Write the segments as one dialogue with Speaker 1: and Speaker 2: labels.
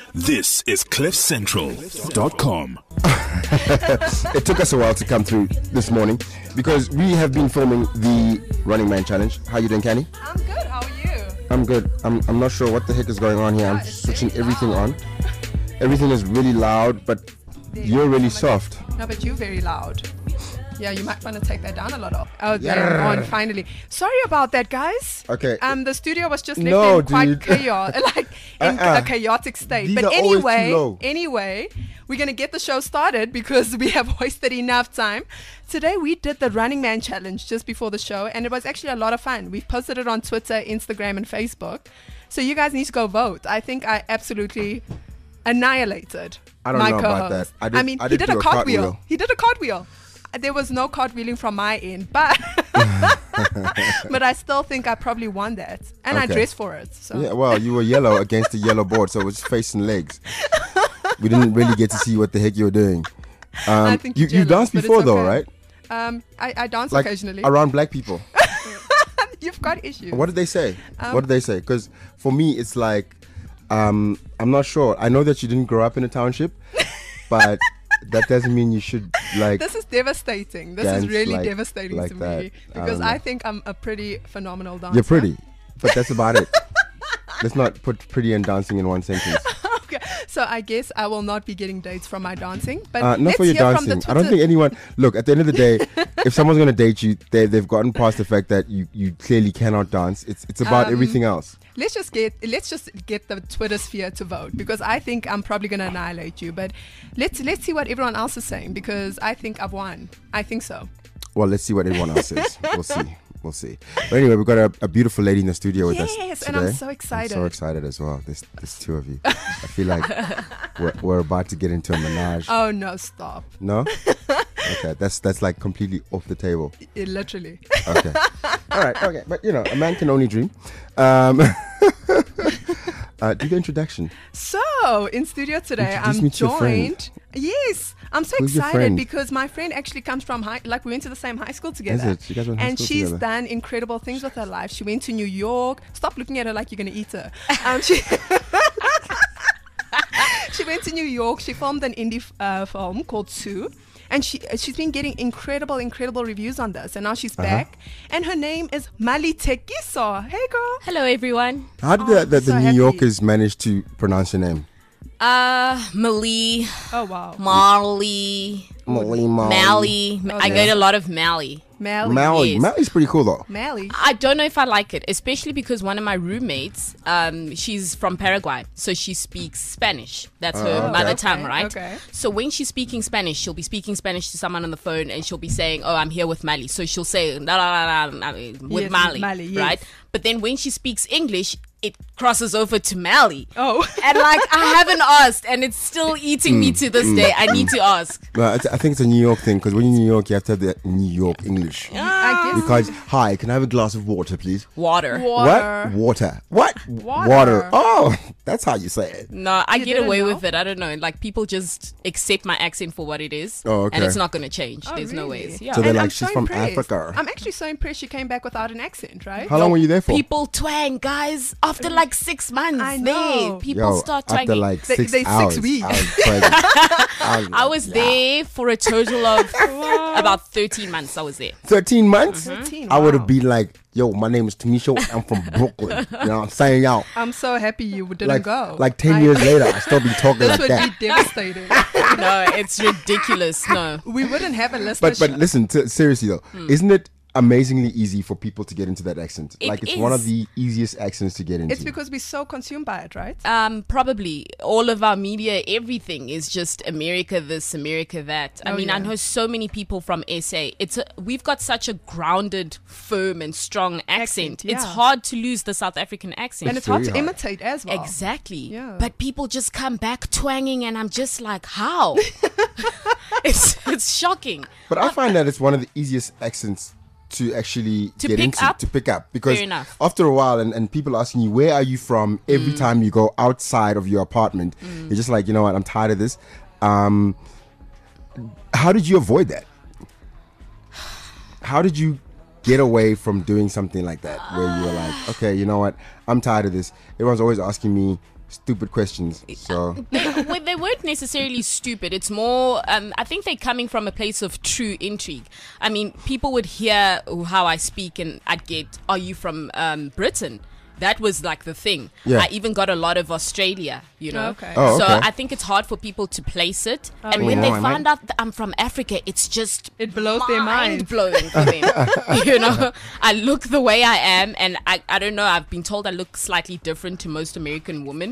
Speaker 1: This is CliffCentral.com.
Speaker 2: It took us a while to come through this morning because we have been filming the Running Man Challenge. How you doing, Kenny?
Speaker 3: I'm good. How are you?
Speaker 2: I'm good. I'm not sure what the heck is going on here. I'm switching everything on. Everything is really loud, but you're really soft.
Speaker 3: No, but you're very loud. Yeah, you might want to take that down a lot. Oh, they're on finally. Sorry about that, guys.
Speaker 2: Okay.
Speaker 3: The studio was just left in quite chaos, in a chaotic state.
Speaker 2: These
Speaker 3: but
Speaker 2: are always too low.
Speaker 3: anyway, we're gonna get the show started because we have wasted enough time. Today we did the Running Man Challenge just before the show, and it was actually a lot of fun. We've posted it on Twitter, Instagram, and Facebook. So you guys need to go vote. I think I absolutely annihilated
Speaker 2: I don't
Speaker 3: my
Speaker 2: know
Speaker 3: co-host.
Speaker 2: about that.
Speaker 3: He did a cartwheel. He did a cartwheel. There was no cartwheeling from my end, but but I still think I probably won that, and I dressed for it. So.
Speaker 2: Yeah, well, you were yellow against the yellow board, so it was face and legs. We didn't really get to see what the heck you were doing.
Speaker 3: I think
Speaker 2: you danced before, though, right?
Speaker 3: I dance
Speaker 2: Like
Speaker 3: occasionally.
Speaker 2: around black people.
Speaker 3: You've got issues.
Speaker 2: What did they say? What did they say? Because for me, it's like, I'm not sure. I know that you didn't grow up in a township, but that doesn't mean you should like.
Speaker 3: This is devastating. This is really devastating
Speaker 2: like
Speaker 3: to
Speaker 2: that.
Speaker 3: me because I think I'm a pretty phenomenal dancer.
Speaker 2: You're pretty, but that's about it. Let's not put pretty and dancing in one sentence.
Speaker 3: Okay, so I guess I will not be getting dates from my dancing, but
Speaker 2: not
Speaker 3: let's
Speaker 2: for your
Speaker 3: hear from the
Speaker 2: dancing. I don't think anyone. Look, at the end of the day, if someone's going to date you, they've gotten past the fact that you clearly cannot dance. It's about everything else.
Speaker 3: Let's just get the Twitter sphere to vote because I think I'm probably going to annihilate you. But let's see what everyone else is saying because I think I've won. I think so.
Speaker 2: Well, let's see what everyone else says. We'll see. But anyway, we've got a beautiful lady in the studio with us today.
Speaker 3: Yes, and I'm so excited.
Speaker 2: I'm so excited as well. There's two of you. I feel like we're about to get into a menage.
Speaker 3: Oh no! Stop.
Speaker 2: No? Okay, that's like completely off the table.
Speaker 3: Literally.
Speaker 2: Okay. All right. Okay, but a man can only dream. Do the introduction.
Speaker 3: So in studio today,
Speaker 2: Introduce
Speaker 3: I'm
Speaker 2: me to your friend.
Speaker 3: joined. Yes, I'm so
Speaker 2: Who's your
Speaker 3: excited
Speaker 2: friend?
Speaker 3: because my friend actually comes from we went to the same high school together.
Speaker 2: Is it? You guys went to high
Speaker 3: and
Speaker 2: school
Speaker 3: she's
Speaker 2: together?
Speaker 3: done incredible things with her life. She went to New York. Stop looking at her like you're gonna eat her. She went to New York. She filmed an indie film called Sue. And she's been getting incredible reviews on this. And now she's back. And her name is Mali Tekiso. Hey, girl.
Speaker 4: Hello, everyone.
Speaker 2: How did the
Speaker 3: so
Speaker 2: New
Speaker 3: happy.
Speaker 2: Yorkers manage to pronounce your name?
Speaker 4: Mali,
Speaker 3: Oh, wow.
Speaker 4: Marley, Mally. I go to a lot of Mally.
Speaker 3: Mally.
Speaker 4: Yes.
Speaker 2: Mally's pretty cool though.
Speaker 3: Mally.
Speaker 4: I don't know if I like it, especially because one of my roommates, she's from Paraguay, so she speaks Spanish. That's her mother tongue, right?
Speaker 3: Okay.
Speaker 4: So when she's speaking Spanish, she'll be speaking Spanish to someone on the phone, and she'll be saying, "Oh, I'm here with Mali." So she'll say "La la la la" with
Speaker 3: Yes,
Speaker 4: Mali,
Speaker 3: Mali, yes.
Speaker 4: right? But then when she speaks English, it crosses over to Mali.
Speaker 3: Oh.
Speaker 4: And I haven't asked, and it's still eating me to this day. I need to ask.
Speaker 2: Well, I think it's a New York thing because when you're in New York, you have to have the New York English.
Speaker 3: I
Speaker 2: You
Speaker 3: guess.
Speaker 2: can't. Hi, can I have a glass of water, please?
Speaker 4: Water.
Speaker 2: What? Water. What?
Speaker 3: Water.
Speaker 2: Oh, that's how you say it.
Speaker 4: No, I
Speaker 3: You
Speaker 4: get
Speaker 3: didn't
Speaker 4: away
Speaker 3: know?
Speaker 4: with it. I don't know. Like, people just accept my accent for what it is.
Speaker 2: Oh, okay.
Speaker 4: And it's not going to change.
Speaker 3: Oh,
Speaker 4: There's no
Speaker 3: really?
Speaker 4: ways. Yeah.
Speaker 2: So they're
Speaker 3: And
Speaker 2: like,
Speaker 3: I'm
Speaker 2: she's
Speaker 3: so
Speaker 2: from
Speaker 3: impressed.
Speaker 2: Africa.
Speaker 3: I'm actually so impressed she came back without an accent, right?
Speaker 2: How long were you there for?
Speaker 4: People twang, guys. After like 6 months,
Speaker 3: I know.
Speaker 4: people start
Speaker 2: after
Speaker 4: twanging.
Speaker 2: like
Speaker 3: They-
Speaker 2: 6
Speaker 3: they 6
Speaker 2: hours.
Speaker 3: weeks.
Speaker 2: I was pregnant.
Speaker 4: I was there for a total of about 13 months. I was there.
Speaker 2: 13 months?
Speaker 3: 13,
Speaker 2: I would have
Speaker 3: wow.
Speaker 2: been like, yo, my name is Tamisha. I'm from Brooklyn. You know what I'm saying? Yo.
Speaker 3: I'm so happy you didn't go.
Speaker 2: Like 10 years later, I still be talking
Speaker 3: This
Speaker 2: like
Speaker 3: would
Speaker 2: that.
Speaker 3: be devastating.
Speaker 4: No, it's ridiculous. No.
Speaker 3: We wouldn't have a listenership.
Speaker 2: But listen, seriously though, isn't it amazingly easy for people to get into that accent?
Speaker 4: It
Speaker 2: Like it's one of
Speaker 4: is.
Speaker 2: the easiest accents to get into.
Speaker 3: It's because we're so consumed by it, right?
Speaker 4: Probably all of our media, everything is just America this, America that. I
Speaker 3: Oh,
Speaker 4: mean, I
Speaker 3: yeah.
Speaker 4: know so many people from SA. We've got such a grounded, firm, and strong accent.
Speaker 3: yeah.
Speaker 4: It's hard to lose the South African accent.
Speaker 3: And it's hard to
Speaker 2: very hard.
Speaker 3: imitate as well.
Speaker 4: Exactly.
Speaker 3: Yeah.
Speaker 4: But people just come back twanging, and I'm just like, how? it's shocking.
Speaker 2: But I find that it's one of the easiest accents to actually
Speaker 4: To
Speaker 2: get
Speaker 4: pick
Speaker 2: into,
Speaker 4: up?
Speaker 2: to pick up, because
Speaker 4: Fair enough.
Speaker 2: after a while, and people asking you where are you from every time you go outside of your apartment, you're just like, you know what, I'm tired of this. How did you avoid that? How did you get away from doing something like that, where you were like, okay, you know what, I'm tired of this. Everyone's always asking me, stupid questions. So
Speaker 4: They weren't necessarily stupid. It's more, I think they're coming from a place of true intrigue. I mean, people would hear how I speak and I'd get, are you from Britain? That was like the thing.
Speaker 2: Yeah.
Speaker 4: I even got a lot of Australia, you know.
Speaker 3: Okay.
Speaker 2: Oh,
Speaker 4: So
Speaker 2: okay.
Speaker 4: I think it's hard for people to place it. And
Speaker 3: yeah.
Speaker 4: when they
Speaker 2: Oh, I
Speaker 4: find
Speaker 2: might-
Speaker 4: out that I'm from Africa, it's just
Speaker 3: It blows their minds.
Speaker 4: blowing for them. You know, I look the way I am, and I don't know. I've been told I look slightly different to most American women.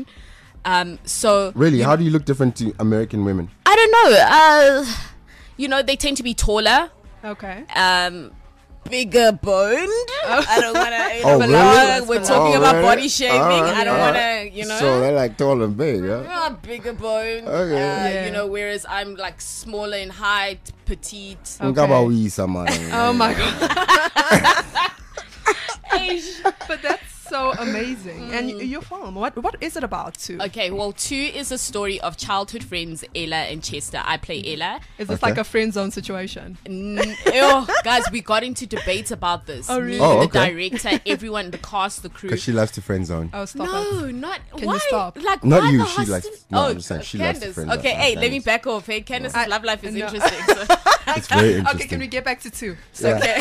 Speaker 4: So
Speaker 2: really, how do you look different to American women?
Speaker 4: I don't know. You know, they tend to be taller.
Speaker 3: Okay.
Speaker 4: Bigger boned. I don't want to.
Speaker 2: Oh, really?
Speaker 4: We're talking
Speaker 2: Oh,
Speaker 4: about
Speaker 2: really?
Speaker 4: body shaming.
Speaker 2: Alright,
Speaker 4: I don't
Speaker 2: alright.
Speaker 4: want to. You know.
Speaker 2: So they're like tall and big, yeah.
Speaker 4: Bigger boned.
Speaker 2: Okay.
Speaker 3: Yeah.
Speaker 4: You know, whereas I'm like smaller in height, petite.
Speaker 3: Okay.
Speaker 2: Okay.
Speaker 3: Oh my god.
Speaker 4: Eish.
Speaker 3: But that's so amazing. And your film, what is it about too?
Speaker 4: Okay, well, 2 is a story of childhood friends Ella and Chester. I play Ella.
Speaker 3: Is this
Speaker 2: Okay.
Speaker 3: like a friend zone situation?
Speaker 4: Guys, we got into debates about this.
Speaker 3: Oh, really?
Speaker 4: Me,
Speaker 2: Oh,
Speaker 4: the
Speaker 2: okay.
Speaker 4: director, everyone, the cast, the crew.
Speaker 2: Because she loves to friend zone.
Speaker 3: Oh, stop it.
Speaker 4: No, not.
Speaker 3: Can you
Speaker 4: why?
Speaker 3: stop?
Speaker 4: Like,
Speaker 2: Not
Speaker 4: why
Speaker 2: you,
Speaker 4: the
Speaker 2: she likes-
Speaker 4: hostel-
Speaker 2: no, I'm just saying she loves to
Speaker 4: Candace.
Speaker 2: friend
Speaker 4: Okay,
Speaker 2: zone.
Speaker 4: hey, let me
Speaker 2: Candace.
Speaker 4: back off. Hey, Candace's love life is
Speaker 3: No.
Speaker 4: interesting. So.
Speaker 2: It's very interesting.
Speaker 3: Okay, can we get back to 2?
Speaker 2: Yeah.
Speaker 4: Okay.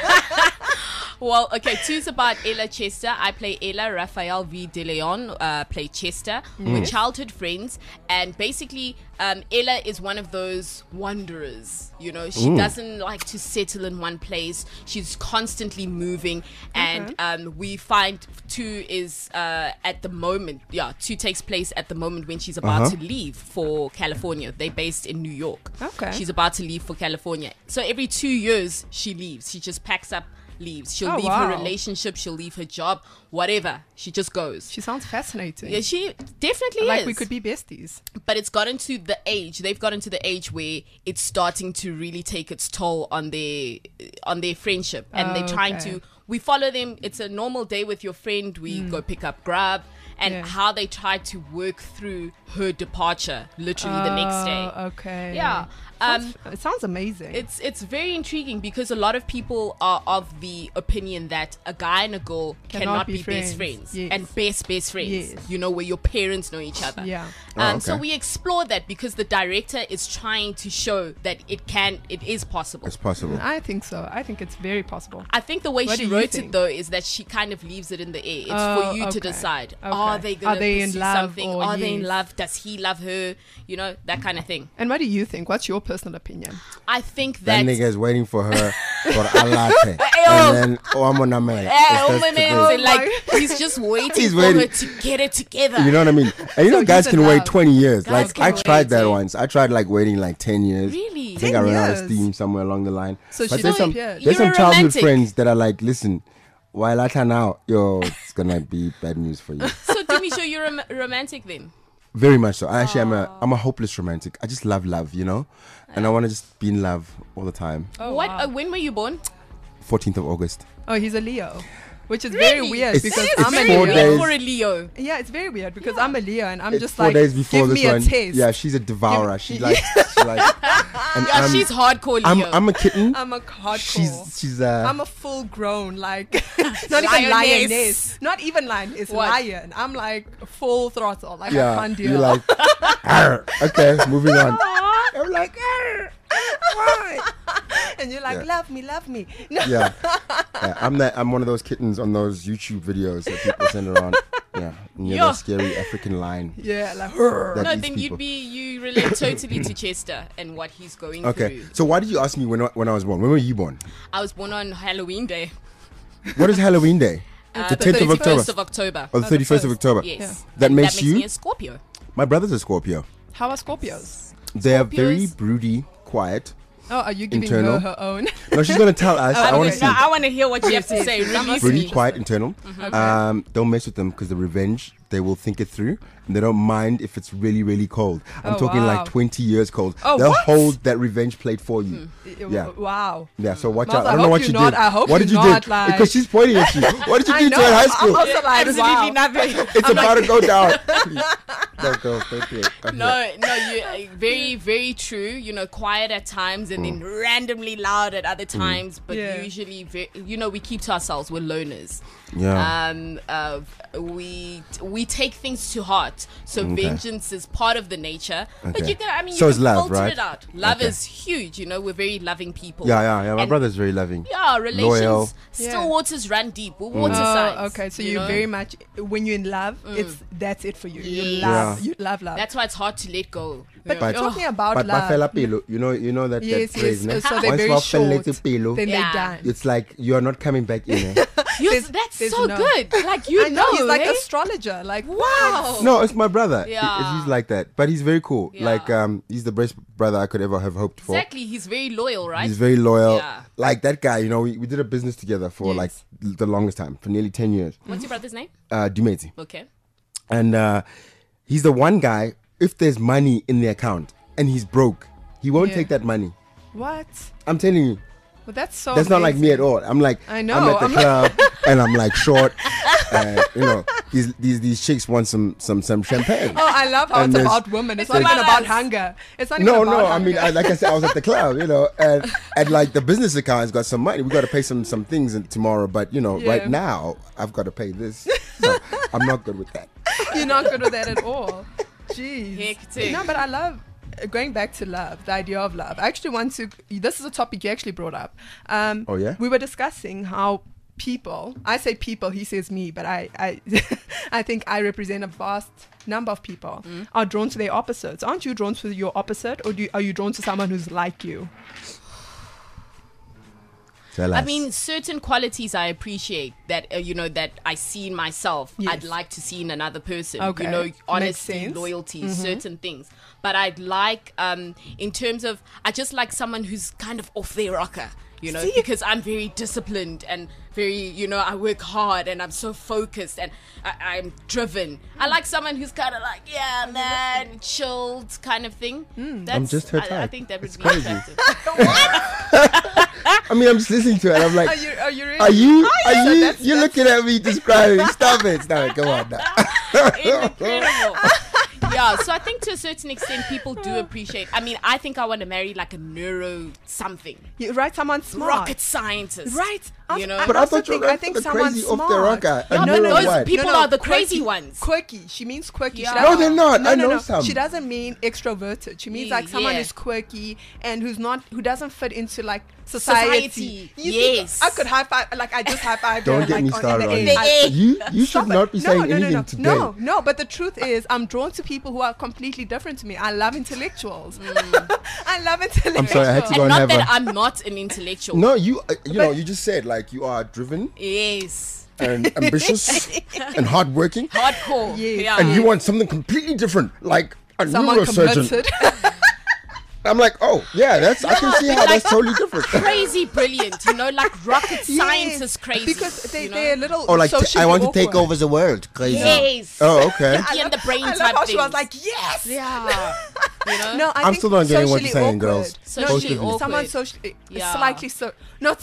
Speaker 4: Well, okay, 2's about Ella Chester. I play Ella. Raphael V. De Leon play Chester. We're childhood friends. And basically, Ella is one of those wanderers. You know, she doesn't like to settle in one place. She's constantly moving. And we find 2 is at the moment, 2 takes place at the moment when she's about to leave for California. They're based in New York.
Speaker 3: Okay.
Speaker 4: She's about to leave for California. So every 2 years, she leaves. She just packs up, leaves. She'll
Speaker 3: Oh,
Speaker 4: leave her
Speaker 3: wow.
Speaker 4: relationship, she'll leave her job, whatever. She just goes.
Speaker 3: She sounds fascinating.
Speaker 4: Yeah, she definitely
Speaker 3: like
Speaker 4: is.
Speaker 3: we could be besties.
Speaker 4: But it's gotten to the age. They've gotten to the age where it's starting to really take its toll on their friendship, and they're trying
Speaker 3: Okay.
Speaker 4: to. We follow them. It's a normal day with your friend. We go pick up grub, and
Speaker 3: Yeah.
Speaker 4: how they try to work through her departure, literally the next day.
Speaker 3: Okay.
Speaker 4: Yeah.
Speaker 3: It sounds amazing.
Speaker 4: It's very intriguing because a lot of people are of the opinion that a guy and a girl cannot be best friends
Speaker 3: Yes.
Speaker 4: and best friends.
Speaker 3: Yes.
Speaker 4: You know, where your parents know each other.
Speaker 3: Yeah.
Speaker 4: So
Speaker 2: okay.
Speaker 4: we explore that because the director is trying to show that it is possible.
Speaker 2: It's possible.
Speaker 3: I think so. I think it's very possible.
Speaker 4: I think the way
Speaker 3: What
Speaker 4: she
Speaker 3: do you
Speaker 4: wrote
Speaker 3: think?
Speaker 4: it though is that she kind of leaves it in the air. It's
Speaker 3: Oh,
Speaker 4: for you to
Speaker 3: okay.
Speaker 4: decide.
Speaker 3: Okay.
Speaker 4: Are they going
Speaker 3: Are
Speaker 4: to
Speaker 3: they in
Speaker 4: pursue
Speaker 3: love
Speaker 4: something?
Speaker 3: or
Speaker 4: Are they in
Speaker 3: yes?
Speaker 4: love? Does he love her? You know, that kind of thing.
Speaker 3: And what do you think? What's your personal opinion?
Speaker 4: I think
Speaker 2: That
Speaker 4: that
Speaker 2: nigga is waiting for her for a latte. And then, I'm on a man.
Speaker 4: oh my man,
Speaker 3: Oh
Speaker 4: like
Speaker 3: my-
Speaker 4: he's just waiting
Speaker 2: He's
Speaker 4: for
Speaker 2: waiting.
Speaker 4: her to get it together.
Speaker 2: You know what I mean? And you know,
Speaker 3: So
Speaker 2: guys
Speaker 3: he's in
Speaker 2: can wait
Speaker 3: love.
Speaker 2: 20 years.
Speaker 4: Guys
Speaker 2: Like,
Speaker 4: can
Speaker 2: I tried
Speaker 4: wait,
Speaker 2: that
Speaker 4: eh?
Speaker 2: once. I tried, like, waiting, like, 10 years.
Speaker 4: Really?
Speaker 2: I think
Speaker 3: 10
Speaker 2: I ran out of
Speaker 3: years?
Speaker 2: steam somewhere along the line.
Speaker 3: So
Speaker 2: but
Speaker 3: she's
Speaker 2: there's some,
Speaker 3: disappeared.
Speaker 2: there's some
Speaker 4: You're a
Speaker 2: childhood
Speaker 4: romantic.
Speaker 2: friends that are like, listen, while I turn out, yo, it's going to be bad news for you.
Speaker 4: So Dimisho, you're romantic then?
Speaker 2: Very much so. I actually I'm a hopeless romantic. I just love, you know? And I want to just be in love all the time.
Speaker 3: Oh,
Speaker 4: What?
Speaker 3: wow.
Speaker 4: When were you born?
Speaker 2: 14th of August.
Speaker 3: Oh, he's a Leo, which is very
Speaker 4: Really?
Speaker 3: weird
Speaker 2: It's-
Speaker 3: because
Speaker 2: it's
Speaker 3: I'm a
Speaker 4: Very
Speaker 2: 4
Speaker 3: Leo.
Speaker 4: weird
Speaker 2: days.
Speaker 4: for a Leo.
Speaker 3: Yeah, it's very weird because I'm a Leo and I'm
Speaker 2: It's
Speaker 3: just
Speaker 2: 4
Speaker 3: like,
Speaker 2: days before
Speaker 3: give
Speaker 2: this
Speaker 3: me
Speaker 2: one.
Speaker 3: a taste.
Speaker 2: Yeah, she's a devourer. She like, and
Speaker 4: Yeah, she's hardcore Leo.
Speaker 2: I'm a kitten.
Speaker 3: I'm a hardcore.
Speaker 2: She's
Speaker 3: I'm a full grown, like, not even
Speaker 4: Lioness.
Speaker 3: lioness. Not even lioness,
Speaker 4: What?
Speaker 3: lion. I'm like full throttle. Like, I
Speaker 2: yeah.
Speaker 3: can't deal.
Speaker 2: You're like, "Arr." Okay, moving on. I'm like, "Arr." why?
Speaker 3: and you're like,
Speaker 2: Yeah.
Speaker 3: love me. No.
Speaker 2: Yeah. I'm one of those kittens on those YouTube videos that people send around. Yeah, and you're
Speaker 4: Yo.
Speaker 2: that scary African lion.
Speaker 3: Yeah, like,
Speaker 2: That
Speaker 4: No,
Speaker 2: eats
Speaker 4: then
Speaker 2: people.
Speaker 4: you relate totally to Chester and what he's going
Speaker 2: Okay,
Speaker 4: through.
Speaker 2: so why did you ask me when I was born? When were you born?
Speaker 4: I was born on Halloween Day.
Speaker 2: What is Halloween Day? The 10th of
Speaker 4: 31st
Speaker 2: October.
Speaker 4: of October.
Speaker 2: Or the 31st of October.
Speaker 4: Yes.
Speaker 2: That
Speaker 4: And
Speaker 2: makes you?
Speaker 4: me a Scorpio.
Speaker 2: My brother's a Scorpio.
Speaker 3: how are Scorpios?
Speaker 2: They are very
Speaker 4: Scorpios-
Speaker 2: broody, quiet.
Speaker 3: Oh, are you giving
Speaker 2: Internal.
Speaker 3: her own?
Speaker 2: No, she's gonna tell us. I want to see.
Speaker 4: I want to hear what you have to say. Release
Speaker 2: Broody,
Speaker 4: me.
Speaker 2: quiet, internal. Don't mess with them because the revenge. They will think it through, and they don't mind if it's really, really cold. I'm
Speaker 3: Oh,
Speaker 2: talking
Speaker 3: wow.
Speaker 2: like 20 years cold.
Speaker 3: Oh,
Speaker 2: They'll
Speaker 3: what?
Speaker 2: hold that revenge plate for you. Yeah.
Speaker 3: Wow.
Speaker 2: Yeah, so watch
Speaker 3: Miles,
Speaker 2: out.
Speaker 3: I
Speaker 2: I don't know
Speaker 3: hope
Speaker 2: what
Speaker 3: you're
Speaker 2: you
Speaker 3: not-
Speaker 2: did.
Speaker 3: I hope
Speaker 2: What did
Speaker 3: you're
Speaker 2: you
Speaker 3: not,
Speaker 2: do?
Speaker 3: like-
Speaker 2: Because she's pointing at you. What did you
Speaker 3: I
Speaker 2: do
Speaker 3: know.
Speaker 2: to her in high
Speaker 3: I'm
Speaker 2: school?
Speaker 3: also like,
Speaker 4: Absolutely
Speaker 3: wow.
Speaker 4: nothing.
Speaker 2: It's about to go down. Please. No, girls, don't do it. Okay.
Speaker 4: No, you very, very true. You know, quiet at times and then randomly loud at other times. But
Speaker 3: Yeah.
Speaker 4: usually, we keep to ourselves. We're loners.
Speaker 2: Yeah.
Speaker 4: We take things to heart. So vengeance is part of the nature. But
Speaker 2: Okay.
Speaker 4: you can,
Speaker 2: So
Speaker 4: you
Speaker 2: is
Speaker 4: can
Speaker 2: love,
Speaker 4: filter
Speaker 2: right?
Speaker 4: it out. Love
Speaker 2: Okay.
Speaker 4: is huge. You know, we're very loving people.
Speaker 2: Yeah. My
Speaker 4: And-
Speaker 2: brother's very loving.
Speaker 4: Yeah, relations.
Speaker 2: Loyal.
Speaker 4: Still
Speaker 3: Yeah.
Speaker 4: waters run deep. We're water signs.
Speaker 3: Oh, okay. So
Speaker 4: you
Speaker 3: you
Speaker 4: know?
Speaker 3: very much when you're in love, that's it for you. You
Speaker 4: Yes.
Speaker 3: love,
Speaker 2: Yeah.
Speaker 3: you love love.
Speaker 4: That's why it's hard to let go.
Speaker 3: But
Speaker 2: But-
Speaker 3: talking about
Speaker 2: But
Speaker 3: love,
Speaker 2: fella pelo, you know that
Speaker 3: yes,
Speaker 2: phrase,
Speaker 3: yes.
Speaker 2: ne?
Speaker 3: So they're
Speaker 2: Once
Speaker 3: very
Speaker 2: wa
Speaker 3: short.
Speaker 2: felletse pelo,
Speaker 3: Then
Speaker 4: Yeah.
Speaker 3: they're done.
Speaker 2: it's like you are not coming back in. Eh?
Speaker 4: That's
Speaker 3: there's
Speaker 4: so
Speaker 3: no-
Speaker 4: good. Like you
Speaker 3: I know he's like
Speaker 4: eh?
Speaker 3: astrologer. Like
Speaker 4: Wow.
Speaker 2: No, it's my brother.
Speaker 4: Yeah.
Speaker 2: He's like that, but he's very cool.
Speaker 4: Yeah.
Speaker 2: Like he's the best brother I could ever have hoped for.
Speaker 4: Exactly. He's very loyal, right?
Speaker 2: He's very loyal.
Speaker 4: Yeah.
Speaker 2: Like that guy, we did a business together for
Speaker 4: Yes.
Speaker 2: like the longest time, for nearly 10 years.
Speaker 4: What's your brother's name?
Speaker 2: Dumeti.
Speaker 4: Okay.
Speaker 2: And he's the one guy, if there's money in the account and he's broke, he won't
Speaker 3: Yeah.
Speaker 2: take that money.
Speaker 3: what?
Speaker 2: I'm telling you.
Speaker 3: Well, that's so.
Speaker 2: That's not like me
Speaker 3: amazing.
Speaker 2: at all. I'm like,
Speaker 3: I know,
Speaker 2: I'm at the
Speaker 3: I'm
Speaker 2: club and I'm like short. These chicks want some champagne.
Speaker 3: Oh, I love how
Speaker 2: And
Speaker 3: it's
Speaker 2: there's-
Speaker 3: about women. It's not
Speaker 4: about
Speaker 3: even about
Speaker 4: us.
Speaker 3: hunger. It's not even
Speaker 2: No,
Speaker 3: about
Speaker 2: I
Speaker 3: hunger.
Speaker 2: mean, like I said, I was at the club, and like the business account's got some money. We got to pay some things tomorrow, but
Speaker 3: Yeah.
Speaker 2: right now I've got to pay this. So I'm not good with that.
Speaker 3: You're not good with that at all. Jeez.
Speaker 4: Hectic.
Speaker 3: No, but I love going back to love, the idea of love. I actually want to. This is a topic you actually brought up.
Speaker 2: Oh, yeah?
Speaker 3: We were discussing how people. I say people. He says me, but I I think I represent a vast number of people are drawn to their opposites. Aren't you drawn to your opposite, or are you drawn to someone who's like you?
Speaker 2: Tell
Speaker 4: I
Speaker 2: us.
Speaker 4: mean, certain qualities I appreciate that that I see in myself.
Speaker 3: Yes.
Speaker 4: I'd like to see in another person.
Speaker 3: Okay. Makes
Speaker 4: Honesty,
Speaker 3: sense.
Speaker 4: loyalty, certain things. But I'd like, in terms of, I just like someone who's kind of off their rocker.
Speaker 3: See?
Speaker 4: Because I'm very disciplined and very, I work hard and I'm so focused and I'm driven. I like someone who's kind of like, yeah, man, chilled kind of thing.
Speaker 2: I'm just her
Speaker 4: I
Speaker 2: type.
Speaker 4: think that would
Speaker 2: It's
Speaker 4: be
Speaker 2: crazy.
Speaker 4: attractive.
Speaker 2: I mean, I'm just listening to it. I'm like,
Speaker 3: Are you really?
Speaker 2: are you
Speaker 3: that's-
Speaker 2: you're looking at me describing? Stop it, come on now.
Speaker 4: Incredible. Yeah, so I think to a certain extent people do appreciate. I mean, I think I want to marry like a neuro something.
Speaker 3: You right? Someone smart.
Speaker 4: Rocket scientist.
Speaker 3: Right.
Speaker 2: But I
Speaker 3: also
Speaker 2: thought you were
Speaker 3: I
Speaker 2: going
Speaker 3: think
Speaker 2: for the
Speaker 3: someone
Speaker 2: crazy
Speaker 3: smart.
Speaker 2: off the rocker.
Speaker 4: Yeah,
Speaker 2: A
Speaker 4: but
Speaker 2: neuro
Speaker 4: those
Speaker 2: what?
Speaker 4: people are the crazy
Speaker 3: quirky,
Speaker 4: ones.
Speaker 3: Quirky. She means quirky.
Speaker 4: Yeah.
Speaker 3: She
Speaker 4: No,
Speaker 3: doesn't-
Speaker 2: they're not.
Speaker 3: No,
Speaker 2: I
Speaker 3: no,
Speaker 2: know
Speaker 3: no.
Speaker 2: some.
Speaker 3: She doesn't mean extroverted. She means like someone
Speaker 4: Yeah.
Speaker 3: who's quirky and who doesn't fit into like society.
Speaker 4: Society.
Speaker 3: You think
Speaker 4: Yes.
Speaker 3: I could high five. Like I just high five.
Speaker 2: Don't get me started on
Speaker 4: air.
Speaker 2: it. You should not be saying anything today.
Speaker 3: No, but the truth is, I'm drawn to people who are completely different to me. I love intellectuals. I love intellectuals.
Speaker 2: I'm sorry, I had to go
Speaker 4: And
Speaker 2: and
Speaker 4: not
Speaker 2: have
Speaker 4: that
Speaker 2: a.
Speaker 4: I'm not an intellectual.
Speaker 2: No, you you just said like you are driven
Speaker 4: Yes.
Speaker 2: and ambitious and hardworking,
Speaker 4: Hardcore.
Speaker 3: Yes.
Speaker 4: Yeah.
Speaker 2: and you want something completely different, like a
Speaker 3: Someone
Speaker 2: neurosurgeon.
Speaker 3: committed.
Speaker 2: I'm like, oh yeah, I can see how that's totally different.
Speaker 4: Crazy brilliant, like rocket science
Speaker 3: Yes,
Speaker 4: is crazy.
Speaker 3: because
Speaker 4: you know?
Speaker 3: they're a little.
Speaker 2: Oh, like
Speaker 3: socially
Speaker 2: I want to take
Speaker 3: awkward.
Speaker 2: over the world, crazy.
Speaker 4: Yes.
Speaker 2: Oh, okay.
Speaker 4: Pinky and the brain
Speaker 3: I love
Speaker 4: type
Speaker 3: how she was
Speaker 4: things.
Speaker 3: like, yes.
Speaker 4: Yeah.
Speaker 3: No, I
Speaker 2: I'm
Speaker 3: think
Speaker 2: still not getting what you're
Speaker 3: socially
Speaker 2: saying,
Speaker 3: awkward.
Speaker 2: girls.
Speaker 4: Socially awkward.
Speaker 3: Someone socially,
Speaker 4: Yeah.
Speaker 3: slightly so, not.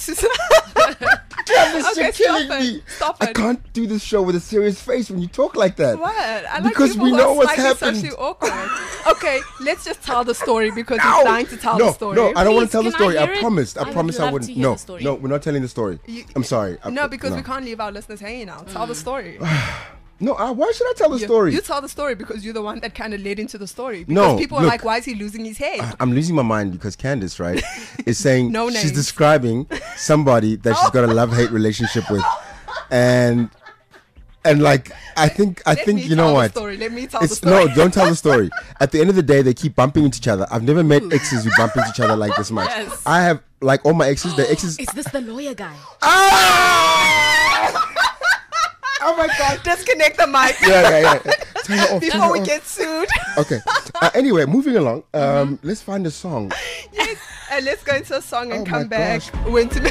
Speaker 2: Travis,
Speaker 3: Okay,
Speaker 2: you're killing
Speaker 3: stop it.
Speaker 2: me.
Speaker 3: Stop
Speaker 2: I
Speaker 3: it.
Speaker 2: can't do this show with a serious face when you talk like that.
Speaker 3: What? I like
Speaker 2: Because
Speaker 3: people
Speaker 2: we
Speaker 3: who
Speaker 2: know
Speaker 3: are
Speaker 2: what's
Speaker 3: slightly
Speaker 2: happened.
Speaker 3: socially awkward. Okay, let's just tell the story because we're dying to tell the story.
Speaker 2: No, I don't want
Speaker 4: Please,
Speaker 2: to tell the
Speaker 4: can I
Speaker 2: story. I
Speaker 4: hear it?
Speaker 2: promised.
Speaker 4: I
Speaker 2: I
Speaker 4: would
Speaker 2: promised I
Speaker 4: love
Speaker 2: wouldn't.
Speaker 4: to hear
Speaker 2: No,
Speaker 4: the story.
Speaker 2: no, we're not telling the story. I'm sorry.
Speaker 3: No, because we can't leave our listeners hanging out. Tell the story.
Speaker 2: No, why should I tell the story?
Speaker 3: You tell the story because you're the one that kind of led into the story. Because
Speaker 2: No,
Speaker 3: people are
Speaker 2: look.
Speaker 3: like, why is he losing his head?
Speaker 2: I'm losing my mind because Candace, right, is saying
Speaker 3: No
Speaker 2: she's
Speaker 3: names.
Speaker 2: describing somebody that she's got a love-hate relationship with, and like I think
Speaker 3: Let me
Speaker 2: you know
Speaker 3: tell the
Speaker 2: what?
Speaker 3: story. Let me tell the
Speaker 2: It's
Speaker 3: story.
Speaker 2: no, don't tell the story. At the end of the day, they keep bumping into each other. I've never met exes who bump into each other like this much.
Speaker 4: Yes.
Speaker 2: I have like all my exes. The exes.
Speaker 4: Is this the lawyer guy?
Speaker 2: Ah! Oh my god!
Speaker 3: Disconnect the mic
Speaker 2: Yeah. Turn it off. turn
Speaker 3: before
Speaker 2: it
Speaker 3: we
Speaker 2: off.
Speaker 3: get sued.
Speaker 2: Okay. Anyway, moving along. Let's find a song.
Speaker 3: Yes, and let's go into a song and
Speaker 2: Oh
Speaker 3: come
Speaker 2: my
Speaker 3: back.
Speaker 2: gosh.
Speaker 3: When to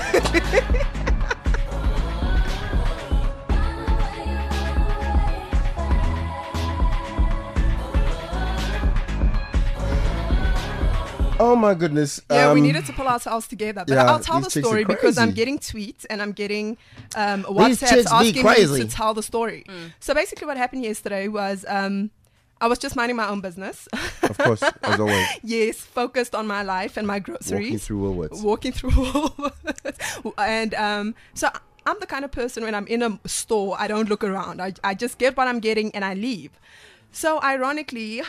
Speaker 2: Oh my goodness.
Speaker 3: Yeah, we needed to pull ourselves together. But
Speaker 2: yeah,
Speaker 3: I'll tell the
Speaker 2: these chicks are
Speaker 3: story because I'm
Speaker 2: crazy.
Speaker 3: getting tweets and I'm getting
Speaker 2: chicks
Speaker 3: WhatsApps
Speaker 2: be
Speaker 3: asking me
Speaker 2: crazy.
Speaker 3: to tell the story. So basically what happened yesterday was I was just minding my own business.
Speaker 2: Of course, as always.
Speaker 3: Yes, focused on my life and my groceries.
Speaker 2: Walking through Woolworths.
Speaker 3: Walking through Woolworths. And so I'm the kind of person, when I'm in a store, I don't look around. I just get what I'm getting and I leave. So ironically,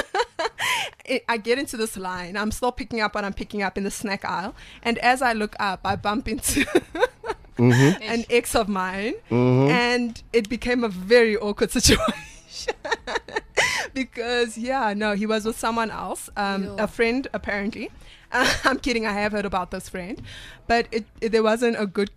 Speaker 3: I get into this line. I'm still picking up what I'm picking up in the snack aisle. And as I look up, I bump into an ex of mine. And it became a very awkward situation. Because, he was with someone else, a friend, apparently. I'm kidding. I have heard about this friend. But there wasn't a good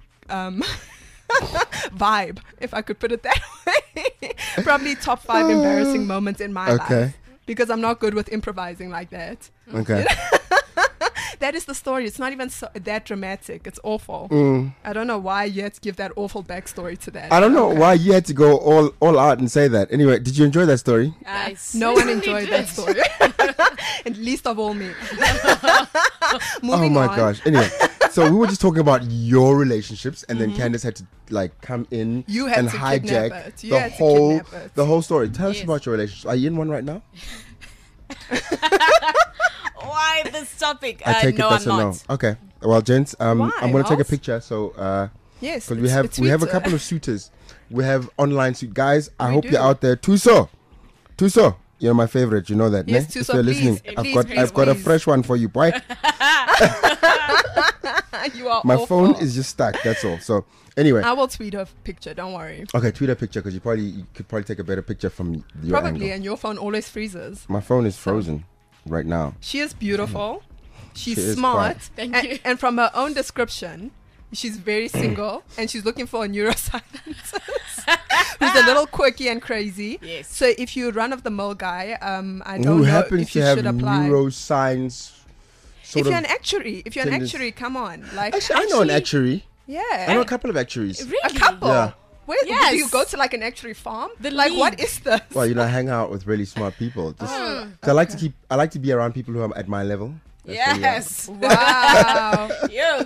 Speaker 3: vibe, if I could put it that way. Probably top 5 embarrassing moments in my life. Because I'm not good with improvising like that.
Speaker 2: Okay.
Speaker 3: That is the story. It's not even that dramatic. It's awful. I don't know why you had to give that awful backstory to that.
Speaker 2: I don't know why you had to go all out and say that. Anyway, did you enjoy that story?
Speaker 3: No one enjoyed that story. And least of all me. Moving on.
Speaker 2: Gosh. Anyway, so we were just talking about your relationships, and then Candace had to come in and hijack the whole story. Tell us about your relationship. Are you in one right now?
Speaker 4: Why this topic?
Speaker 2: I take
Speaker 4: no,
Speaker 2: it that's
Speaker 4: I'm
Speaker 2: a
Speaker 4: not.
Speaker 2: no. Okay. Well, gents, I'm going to take a
Speaker 3: Miles?
Speaker 2: picture. So,
Speaker 3: Yes.
Speaker 2: because we have a
Speaker 3: Twitter.
Speaker 2: couple of suitors. We have online suit guys. I hope
Speaker 3: do.
Speaker 2: you're out there. Tuso, you're my favorite. You know that,
Speaker 3: Yes,
Speaker 2: ne? If
Speaker 3: Tuso,
Speaker 2: you're
Speaker 3: please,
Speaker 2: listening,
Speaker 3: please,
Speaker 2: I've got a
Speaker 3: please.
Speaker 2: fresh one for you, boy.
Speaker 3: You are
Speaker 2: My
Speaker 3: awful.
Speaker 2: phone is just stuck. That's all. So anyway,
Speaker 3: I will tweet a picture. Don't worry.
Speaker 2: okay, tweet a picture because you could probably take a better picture from your
Speaker 3: Probably,
Speaker 2: angle.
Speaker 3: and your phone always freezes.
Speaker 2: My phone is frozen right now.
Speaker 3: She is beautiful. She's
Speaker 2: She is
Speaker 3: smart.
Speaker 2: quite.
Speaker 4: Thank you.
Speaker 3: And from her own description, she's very single and she's looking for a neuroscientist who's a little quirky and crazy.
Speaker 4: Yes.
Speaker 3: So if you run of the mill guy, I don't
Speaker 2: Who
Speaker 3: know
Speaker 2: happens
Speaker 3: if
Speaker 2: to
Speaker 3: you
Speaker 2: have
Speaker 3: should apply.
Speaker 2: neuroscience?
Speaker 3: If you're an actuary,
Speaker 2: tendency.
Speaker 3: come on. Like,
Speaker 2: Actually, I know an actuary.
Speaker 3: yeah.
Speaker 2: I know a couple of actuaries.
Speaker 4: Really?
Speaker 3: A couple.
Speaker 2: Yeah.
Speaker 3: Where
Speaker 4: Yes.
Speaker 3: do you go to, like an actuary farm?
Speaker 4: The
Speaker 3: like, what
Speaker 4: league.
Speaker 3: is this?
Speaker 2: Well, I hang out with really smart people. Just, 'cause I like to be around people who are at my level. That's who we are.
Speaker 4: Yes.
Speaker 3: Wow.
Speaker 4: You.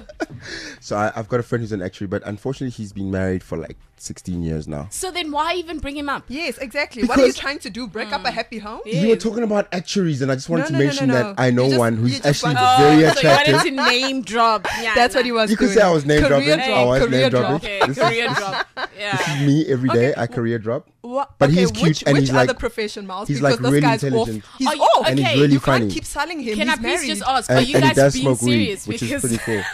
Speaker 2: So I've got a friend who's an actuary, but unfortunately he's been married for like 16 years now.
Speaker 4: So then why even bring him up?
Speaker 3: Yes, exactly. What are you
Speaker 2: Because-
Speaker 3: trying to do? Break up a happy home?
Speaker 2: You were talking about actuaries, and I just wanted to
Speaker 3: No,
Speaker 2: mention
Speaker 3: no.
Speaker 2: that I know
Speaker 3: You just-
Speaker 2: one
Speaker 3: you
Speaker 2: who's
Speaker 3: just
Speaker 2: actually
Speaker 3: want-
Speaker 2: very
Speaker 4: So you
Speaker 2: attractive.
Speaker 4: wanted to name drop. Yeah,
Speaker 3: That's what he was
Speaker 2: You could
Speaker 3: doing.
Speaker 2: say I was name
Speaker 3: Career
Speaker 2: dropping. I was
Speaker 3: career
Speaker 2: name
Speaker 3: drop.
Speaker 2: dropping.
Speaker 4: Okay,
Speaker 2: This
Speaker 4: career drop. Yeah.
Speaker 2: is me every day.
Speaker 3: Okay.
Speaker 2: I career drop.
Speaker 3: What?
Speaker 2: But
Speaker 3: okay,
Speaker 2: he's cute
Speaker 3: which,
Speaker 2: and
Speaker 3: which
Speaker 2: he's like-
Speaker 3: other profession, Miles?
Speaker 2: he's
Speaker 3: Because
Speaker 2: like
Speaker 3: this
Speaker 2: really
Speaker 3: guy's
Speaker 2: intelligent.
Speaker 3: off. He's
Speaker 4: Are you-
Speaker 3: off.
Speaker 2: And he's
Speaker 4: Okay,
Speaker 2: really
Speaker 3: You
Speaker 2: funny.
Speaker 3: can't keep selling him.
Speaker 4: Can
Speaker 3: He's
Speaker 4: I please
Speaker 3: married.
Speaker 4: just ask,
Speaker 2: And,
Speaker 4: are you
Speaker 2: and he
Speaker 4: guys
Speaker 2: does
Speaker 4: being
Speaker 2: smoke
Speaker 4: serious?
Speaker 2: weed, which is
Speaker 4: Because
Speaker 2: pretty cool.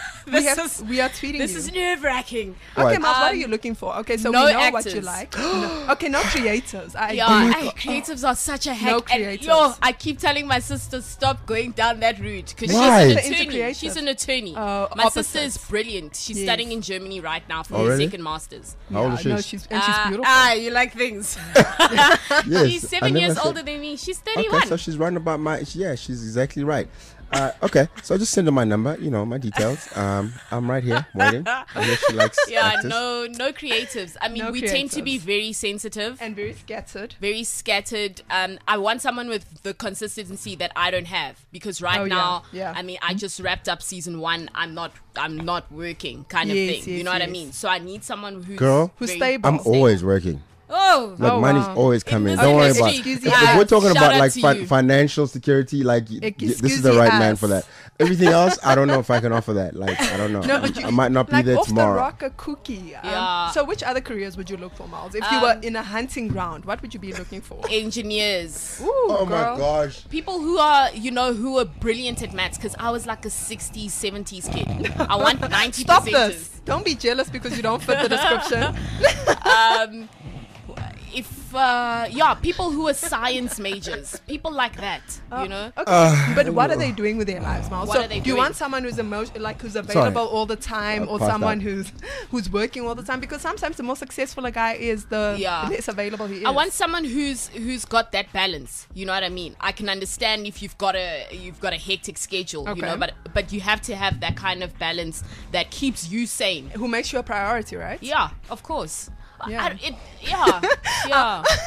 Speaker 3: We are tweeting
Speaker 4: this
Speaker 3: you.
Speaker 4: is nerve-wracking.
Speaker 2: What?
Speaker 3: Okay, Miles, what are you looking for? Okay, so
Speaker 4: No
Speaker 3: we know what
Speaker 4: actors.
Speaker 3: you like. No. Okay, no creators.
Speaker 4: Yeah, hey, creatives are such a hack.
Speaker 3: No
Speaker 4: And,
Speaker 3: creatives.
Speaker 4: I keep telling my sister, stop going down that route. Because
Speaker 2: Why?
Speaker 4: she's an
Speaker 3: Into
Speaker 4: attorney.
Speaker 3: creative.
Speaker 4: She's an attorney.
Speaker 3: Oh,
Speaker 4: My sister is
Speaker 3: opposites.
Speaker 4: brilliant. She's
Speaker 3: Yes.
Speaker 4: studying in Germany right now for
Speaker 2: Oh,
Speaker 4: her
Speaker 2: really?
Speaker 4: second master's.
Speaker 2: How old is she?
Speaker 3: No, she's beautiful.
Speaker 4: You like things.
Speaker 2: Yes,
Speaker 4: She's
Speaker 2: I
Speaker 4: 7
Speaker 2: never
Speaker 4: years
Speaker 2: said-
Speaker 4: older than me. She's 31.
Speaker 2: Okay, so she's right about my. Yeah, she's exactly right. Okay, so just send her my number. You know my details. I'm right here waiting. I guess she likes
Speaker 4: yeah,
Speaker 2: actors.
Speaker 4: no creatives. I mean,
Speaker 3: No
Speaker 4: we tend to be
Speaker 3: creatives.
Speaker 4: very sensitive.
Speaker 3: And very scattered.
Speaker 4: Very scattered. I want someone with the consistency that I don't have, because right
Speaker 3: Oh, yeah,
Speaker 4: now,
Speaker 3: yeah.
Speaker 4: I mean, I just wrapped up season 1. I'm not working, kind of
Speaker 3: Yes,
Speaker 4: thing. You
Speaker 3: yes,
Speaker 4: know what I
Speaker 3: yes.
Speaker 4: mean? So I need someone who's
Speaker 2: Girl,
Speaker 3: Who's
Speaker 4: very
Speaker 3: stable.
Speaker 2: I'm always working.
Speaker 4: Oh,
Speaker 2: Like
Speaker 3: Oh,
Speaker 2: money's
Speaker 3: wow.
Speaker 2: always coming.
Speaker 4: In
Speaker 2: Don't worry
Speaker 4: this
Speaker 2: about.
Speaker 4: industry,
Speaker 2: If
Speaker 4: yeah,
Speaker 2: we're talking
Speaker 4: shout
Speaker 2: about
Speaker 4: out
Speaker 2: like
Speaker 4: to you.
Speaker 2: financial security, like this is the
Speaker 3: Excuse
Speaker 2: right
Speaker 3: us.
Speaker 2: man for that. Everything else, I don't know if I can offer that. Like I don't know.
Speaker 3: No, but you,
Speaker 2: I might not be
Speaker 3: like
Speaker 2: there
Speaker 3: off
Speaker 2: tomorrow.
Speaker 3: the rocker cookie.
Speaker 4: Yeah.
Speaker 3: So which other careers would you look for, Miles? If you were in a hunting ground, what would you be looking for?
Speaker 4: engineers.
Speaker 3: Ooh,
Speaker 2: Oh
Speaker 3: girl.
Speaker 2: my gosh.
Speaker 4: People who are, who are brilliant at maths, because I was like a 60s, 70s kid. I want 90%.
Speaker 3: Stop this. Don't be jealous because you don't fit the description.
Speaker 4: People who are science majors, people like that,
Speaker 3: Okay. But what are they doing with their lives, Miles?
Speaker 4: What
Speaker 3: So
Speaker 4: are they
Speaker 3: do you
Speaker 4: doing?
Speaker 3: want someone who's who's available all the time, or
Speaker 2: pass
Speaker 3: someone
Speaker 2: that.
Speaker 3: who's working all the time? Because sometimes the more successful a guy is, the
Speaker 4: Yeah.
Speaker 3: less available he is.
Speaker 4: I want someone who's got that balance. You know what I mean? I can understand if you've got a hectic schedule,
Speaker 3: Okay.
Speaker 4: but you have to have that kind of balance that keeps you sane.
Speaker 3: who makes you a priority, right?
Speaker 4: Yeah, of course.
Speaker 3: Yeah.
Speaker 4: Yeah.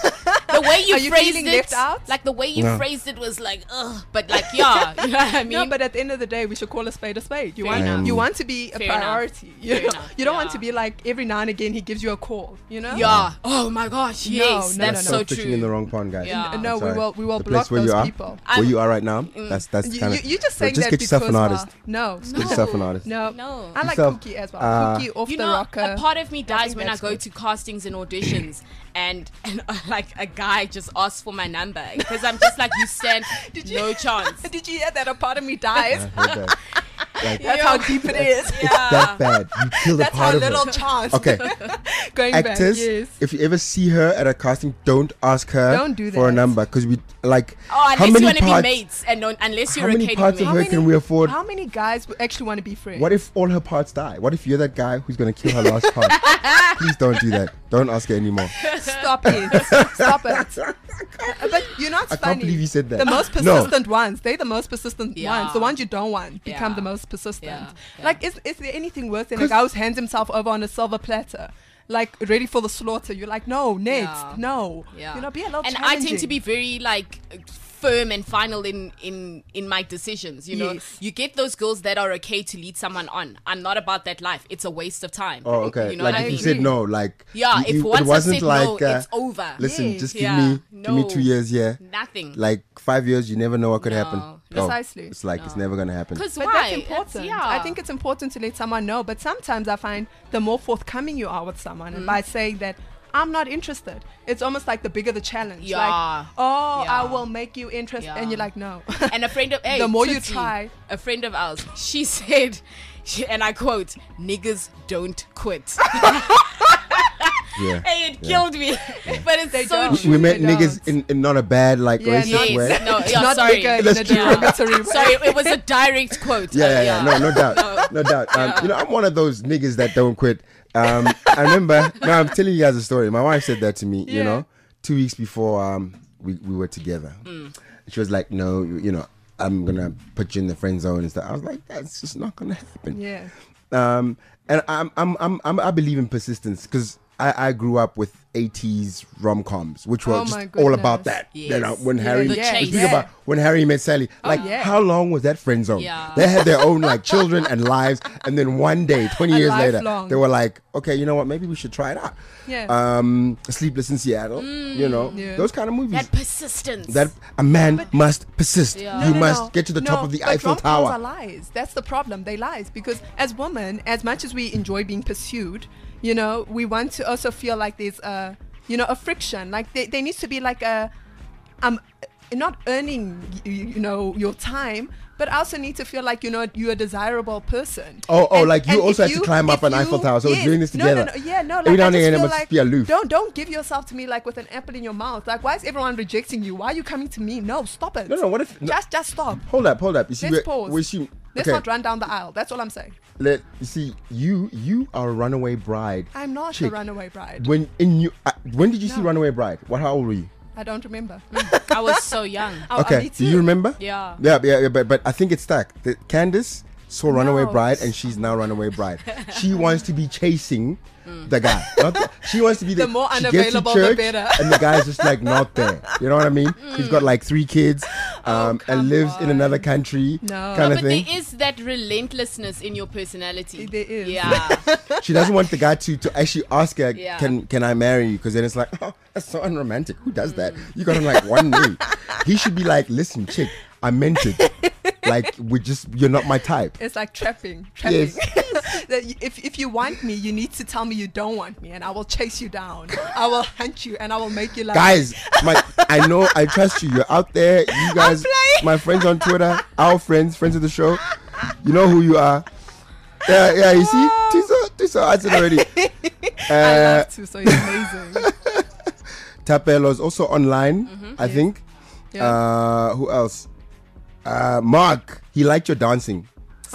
Speaker 4: the way you
Speaker 3: Are you
Speaker 4: phrased
Speaker 3: feeling
Speaker 4: it,
Speaker 3: left out?
Speaker 4: like the way you
Speaker 2: No.
Speaker 4: phrased it was like, ugh. But like, yeah, you know what I mean?
Speaker 3: No, but at the end of the day, we should call a spade a spade. You
Speaker 4: Fair
Speaker 3: want
Speaker 2: enough.
Speaker 3: you want to be a
Speaker 4: Fair enough.
Speaker 3: priority.
Speaker 4: Fair enough,
Speaker 3: You don't want
Speaker 4: yeah.
Speaker 3: to be like every now and again he gives you a call. You know?
Speaker 4: yeah. Oh my gosh, yes,
Speaker 3: no,
Speaker 4: that's
Speaker 3: no, no.
Speaker 4: so
Speaker 2: fishing
Speaker 4: true.
Speaker 2: in the wrong pond, guys.
Speaker 4: Yeah.
Speaker 3: No, we
Speaker 2: Sorry.
Speaker 3: will
Speaker 2: The
Speaker 3: block
Speaker 2: place where
Speaker 3: those
Speaker 2: you are,
Speaker 3: people.
Speaker 2: where you are right now. That's
Speaker 3: You,
Speaker 2: kind of.
Speaker 3: you just saying
Speaker 2: just
Speaker 3: that
Speaker 2: get yourself
Speaker 3: because
Speaker 2: an artist.
Speaker 3: No,
Speaker 2: Get yourself an artist.
Speaker 3: no.
Speaker 4: No.
Speaker 3: I like
Speaker 2: Yourself,
Speaker 3: Cookie as well. Cookie off
Speaker 4: You
Speaker 3: the
Speaker 4: know,
Speaker 3: rocker.
Speaker 4: a part of me dies
Speaker 3: think
Speaker 4: when I
Speaker 3: that's
Speaker 4: go
Speaker 3: good.
Speaker 4: to castings and auditions, and like a guy just asks for my number because I'm just like, you stand no chance.
Speaker 3: Did you hear that? A part of me dies.
Speaker 2: I heard that. Like,
Speaker 3: That's how deep it is.
Speaker 2: it's that bad. You killed a
Speaker 3: That's
Speaker 2: part
Speaker 3: our
Speaker 2: of her.
Speaker 3: little chance.
Speaker 2: Okay,
Speaker 3: Going
Speaker 2: actors.
Speaker 3: back. Yes.
Speaker 2: If you ever see her at a casting, don't ask her
Speaker 3: Don't do
Speaker 2: for a
Speaker 3: that.
Speaker 2: number because we like.
Speaker 4: Oh,
Speaker 2: how
Speaker 4: unless you
Speaker 2: many
Speaker 4: want to be
Speaker 2: parts?
Speaker 4: mates, and unless you're
Speaker 2: How many
Speaker 4: okay
Speaker 2: parts
Speaker 4: with
Speaker 2: of
Speaker 4: me.
Speaker 2: her can we afford?
Speaker 3: How many guys actually want to be friends?
Speaker 2: What if all her parts die? What if you're that guy who's gonna kill her last part? Please don't do that. Don't ask her anymore.
Speaker 3: Stop it. Stop it. But you know, it's
Speaker 2: I
Speaker 3: funny.
Speaker 2: can't believe you said that.
Speaker 3: The most
Speaker 2: No.
Speaker 3: persistent ones. They're the most persistent
Speaker 4: Yeah.
Speaker 3: ones. The ones you don't want become
Speaker 4: Yeah.
Speaker 3: the most persistent.
Speaker 4: Yeah. Yeah.
Speaker 3: Like, is there anything worse than a guy who hands himself over on a silver platter? Like, ready for the slaughter. You're like, no, next.
Speaker 4: Yeah.
Speaker 3: No.
Speaker 4: Yeah.
Speaker 3: You know, be a little
Speaker 4: And I tend to
Speaker 3: challenging.
Speaker 4: be very like firm and final in my decisions. You know,
Speaker 3: Yes.
Speaker 4: you get those girls that are okay to lead someone on. I'm not about that life. It's a waste of time.
Speaker 2: Oh, okay.
Speaker 4: You know
Speaker 2: like
Speaker 4: what
Speaker 2: if
Speaker 4: I
Speaker 2: you
Speaker 4: mean?
Speaker 2: said no, like
Speaker 4: Yeah, if
Speaker 2: it
Speaker 4: once I've
Speaker 2: wasn't
Speaker 4: said
Speaker 2: like
Speaker 4: no, it's over.
Speaker 2: Listen,
Speaker 3: Yes.
Speaker 2: just
Speaker 4: Yeah,
Speaker 2: give me
Speaker 4: no.
Speaker 2: 2 years here.
Speaker 4: Nothing.
Speaker 2: Like 5 years, you never know what could
Speaker 4: No.
Speaker 2: happen.
Speaker 3: Precisely.
Speaker 2: It's like it's never gonna happen.
Speaker 4: Because
Speaker 3: But
Speaker 4: why?
Speaker 3: that's important.
Speaker 4: yeah.
Speaker 3: I think it's important to let someone know. But sometimes I find the more forthcoming you are with someone, and by saying that I'm not interested, it's almost like the bigger the challenge.
Speaker 4: Yeah.
Speaker 3: Like, oh,
Speaker 4: Yeah.
Speaker 3: I will make you interested,
Speaker 4: Yeah.
Speaker 3: and you're like, no.
Speaker 4: And a friend of hey,
Speaker 3: The more you
Speaker 4: Tootsie,
Speaker 3: try.
Speaker 4: a friend of ours, she said, and I quote, "Niggas don't quit."
Speaker 2: Yeah.
Speaker 4: Hey, it killed me, but it's
Speaker 3: They
Speaker 4: so
Speaker 3: don't.
Speaker 4: true.
Speaker 2: We met
Speaker 3: They
Speaker 2: niggas in not a bad like
Speaker 3: Yeah,
Speaker 2: racist
Speaker 3: not-
Speaker 2: way.
Speaker 4: Yes, no, yeah,
Speaker 3: Not
Speaker 4: sorry.
Speaker 3: bigger in
Speaker 2: That's
Speaker 3: a
Speaker 2: true.
Speaker 3: derogatory way.
Speaker 4: Sorry, it was a direct quote.
Speaker 2: Yeah, no doubt, no doubt. You know, I'm one of those niggas that don't quit. I remember. Now I'm telling you guys a story. My wife said that to me. You
Speaker 3: Yeah.
Speaker 2: know, 2 weeks before we were together. She was like, "No, you know, I'm gonna put you in the friend zone and stuff." I was like, "That's just not gonna happen."
Speaker 3: Yeah.
Speaker 2: And I believe in persistence because I grew up with 80s rom-coms, which were
Speaker 3: Oh
Speaker 2: just
Speaker 3: my
Speaker 2: all about
Speaker 3: goodness.
Speaker 2: that.
Speaker 4: Yes.
Speaker 2: You know, when
Speaker 3: Yeah,
Speaker 2: Harry,
Speaker 4: The
Speaker 3: yeah,
Speaker 2: you
Speaker 4: chase.
Speaker 2: speak
Speaker 3: yeah.
Speaker 2: about when Harry met Sally. Like,
Speaker 3: yeah.
Speaker 2: how long was that friend zone?
Speaker 4: Yeah.
Speaker 2: They had their own like children and lives, and then one day, 20
Speaker 3: A
Speaker 2: years later,
Speaker 3: lifelong.
Speaker 2: they were like, okay, you know what? Maybe we should try it out.
Speaker 3: Yeah.
Speaker 2: Sleepless in Seattle. You know,
Speaker 3: Yeah.
Speaker 2: those kind of movies.
Speaker 4: That persistence.
Speaker 2: That a man must persist.
Speaker 4: Yeah.
Speaker 2: You
Speaker 3: No,
Speaker 2: must
Speaker 3: no.
Speaker 2: get to the top of the
Speaker 3: but
Speaker 2: Eiffel
Speaker 3: rom-coms are
Speaker 2: Tower.
Speaker 3: lies. That's the problem. They lies because as women, as much as we enjoy being pursued, you know, we want to also feel like there's a, you know, a friction. Like there needs to be like a, not earning, you know, your time, but I also need to feel like, you know, you're a desirable person.
Speaker 2: Oh, like you
Speaker 3: and
Speaker 2: also
Speaker 3: if
Speaker 2: had to climb up
Speaker 3: if
Speaker 2: an Eiffel Tower. So we're
Speaker 3: yes.
Speaker 2: doing this together.
Speaker 3: No, yeah, no. Like,
Speaker 2: Every now
Speaker 3: I
Speaker 2: and
Speaker 3: just
Speaker 2: then I
Speaker 3: feel
Speaker 2: must
Speaker 3: like,
Speaker 2: be aloof.
Speaker 3: Don't give yourself to me like with an apple in your mouth. Like, why is everyone rejecting you? Why are you coming to me? No, stop it.
Speaker 2: No, what if? No,
Speaker 3: Just stop.
Speaker 2: hold up. You see,
Speaker 3: Let's pause.
Speaker 2: we see.
Speaker 3: Let's
Speaker 2: Okay,
Speaker 3: not run down the aisle. That's all I'm saying.
Speaker 2: you see, you are a runaway bride.
Speaker 3: I'm not a
Speaker 2: chick.
Speaker 3: runaway bride.
Speaker 2: When did you see
Speaker 3: No.
Speaker 2: Runaway Bride? How old were you?
Speaker 3: I don't remember.
Speaker 4: I was so young.
Speaker 3: Oh,
Speaker 2: Okay,
Speaker 3: me
Speaker 2: do you
Speaker 3: too.
Speaker 2: remember?
Speaker 4: Yeah.
Speaker 2: Yeah, but I think it's stacked. Candace saw Runaway
Speaker 3: No.
Speaker 2: Bride, and she's now Runaway Bride. She wants to be chasing the guy. She wants to be
Speaker 3: The more
Speaker 2: she gets to
Speaker 3: unavailable, the
Speaker 2: church,
Speaker 3: better.
Speaker 2: and the guy's just like not there. You know what I mean? He's got like 3 kids, and
Speaker 3: come
Speaker 2: lives in
Speaker 3: on.
Speaker 2: another country,
Speaker 3: No.
Speaker 2: kind
Speaker 4: But
Speaker 2: of thing.
Speaker 4: there is that relentlessness in your personality.
Speaker 3: There is.
Speaker 4: Yeah.
Speaker 2: She doesn't want the guy to actually ask her,
Speaker 4: Yeah.
Speaker 2: can I marry you? Because then it's like, oh, that's so unromantic. Who does that? You got him like one knee. He should be like, listen, chick, I meant it. Like, you're not my type.
Speaker 3: It's like trapping.
Speaker 2: Yes.
Speaker 3: That if you want me, you need to tell me you don't want me, and I will chase you down. I will hunt you, and I will make you laugh.
Speaker 2: Guys, I know, I trust you. You're out there. You guys,
Speaker 3: playing.
Speaker 2: my friends on Twitter, our friends of the show, you know who you are. Yeah, you see? Tiso answered already.
Speaker 3: I love to, so it's amazing.
Speaker 2: Tapelo's also online, I think.
Speaker 3: Yeah.
Speaker 2: Who else? Mark, he liked your dancing.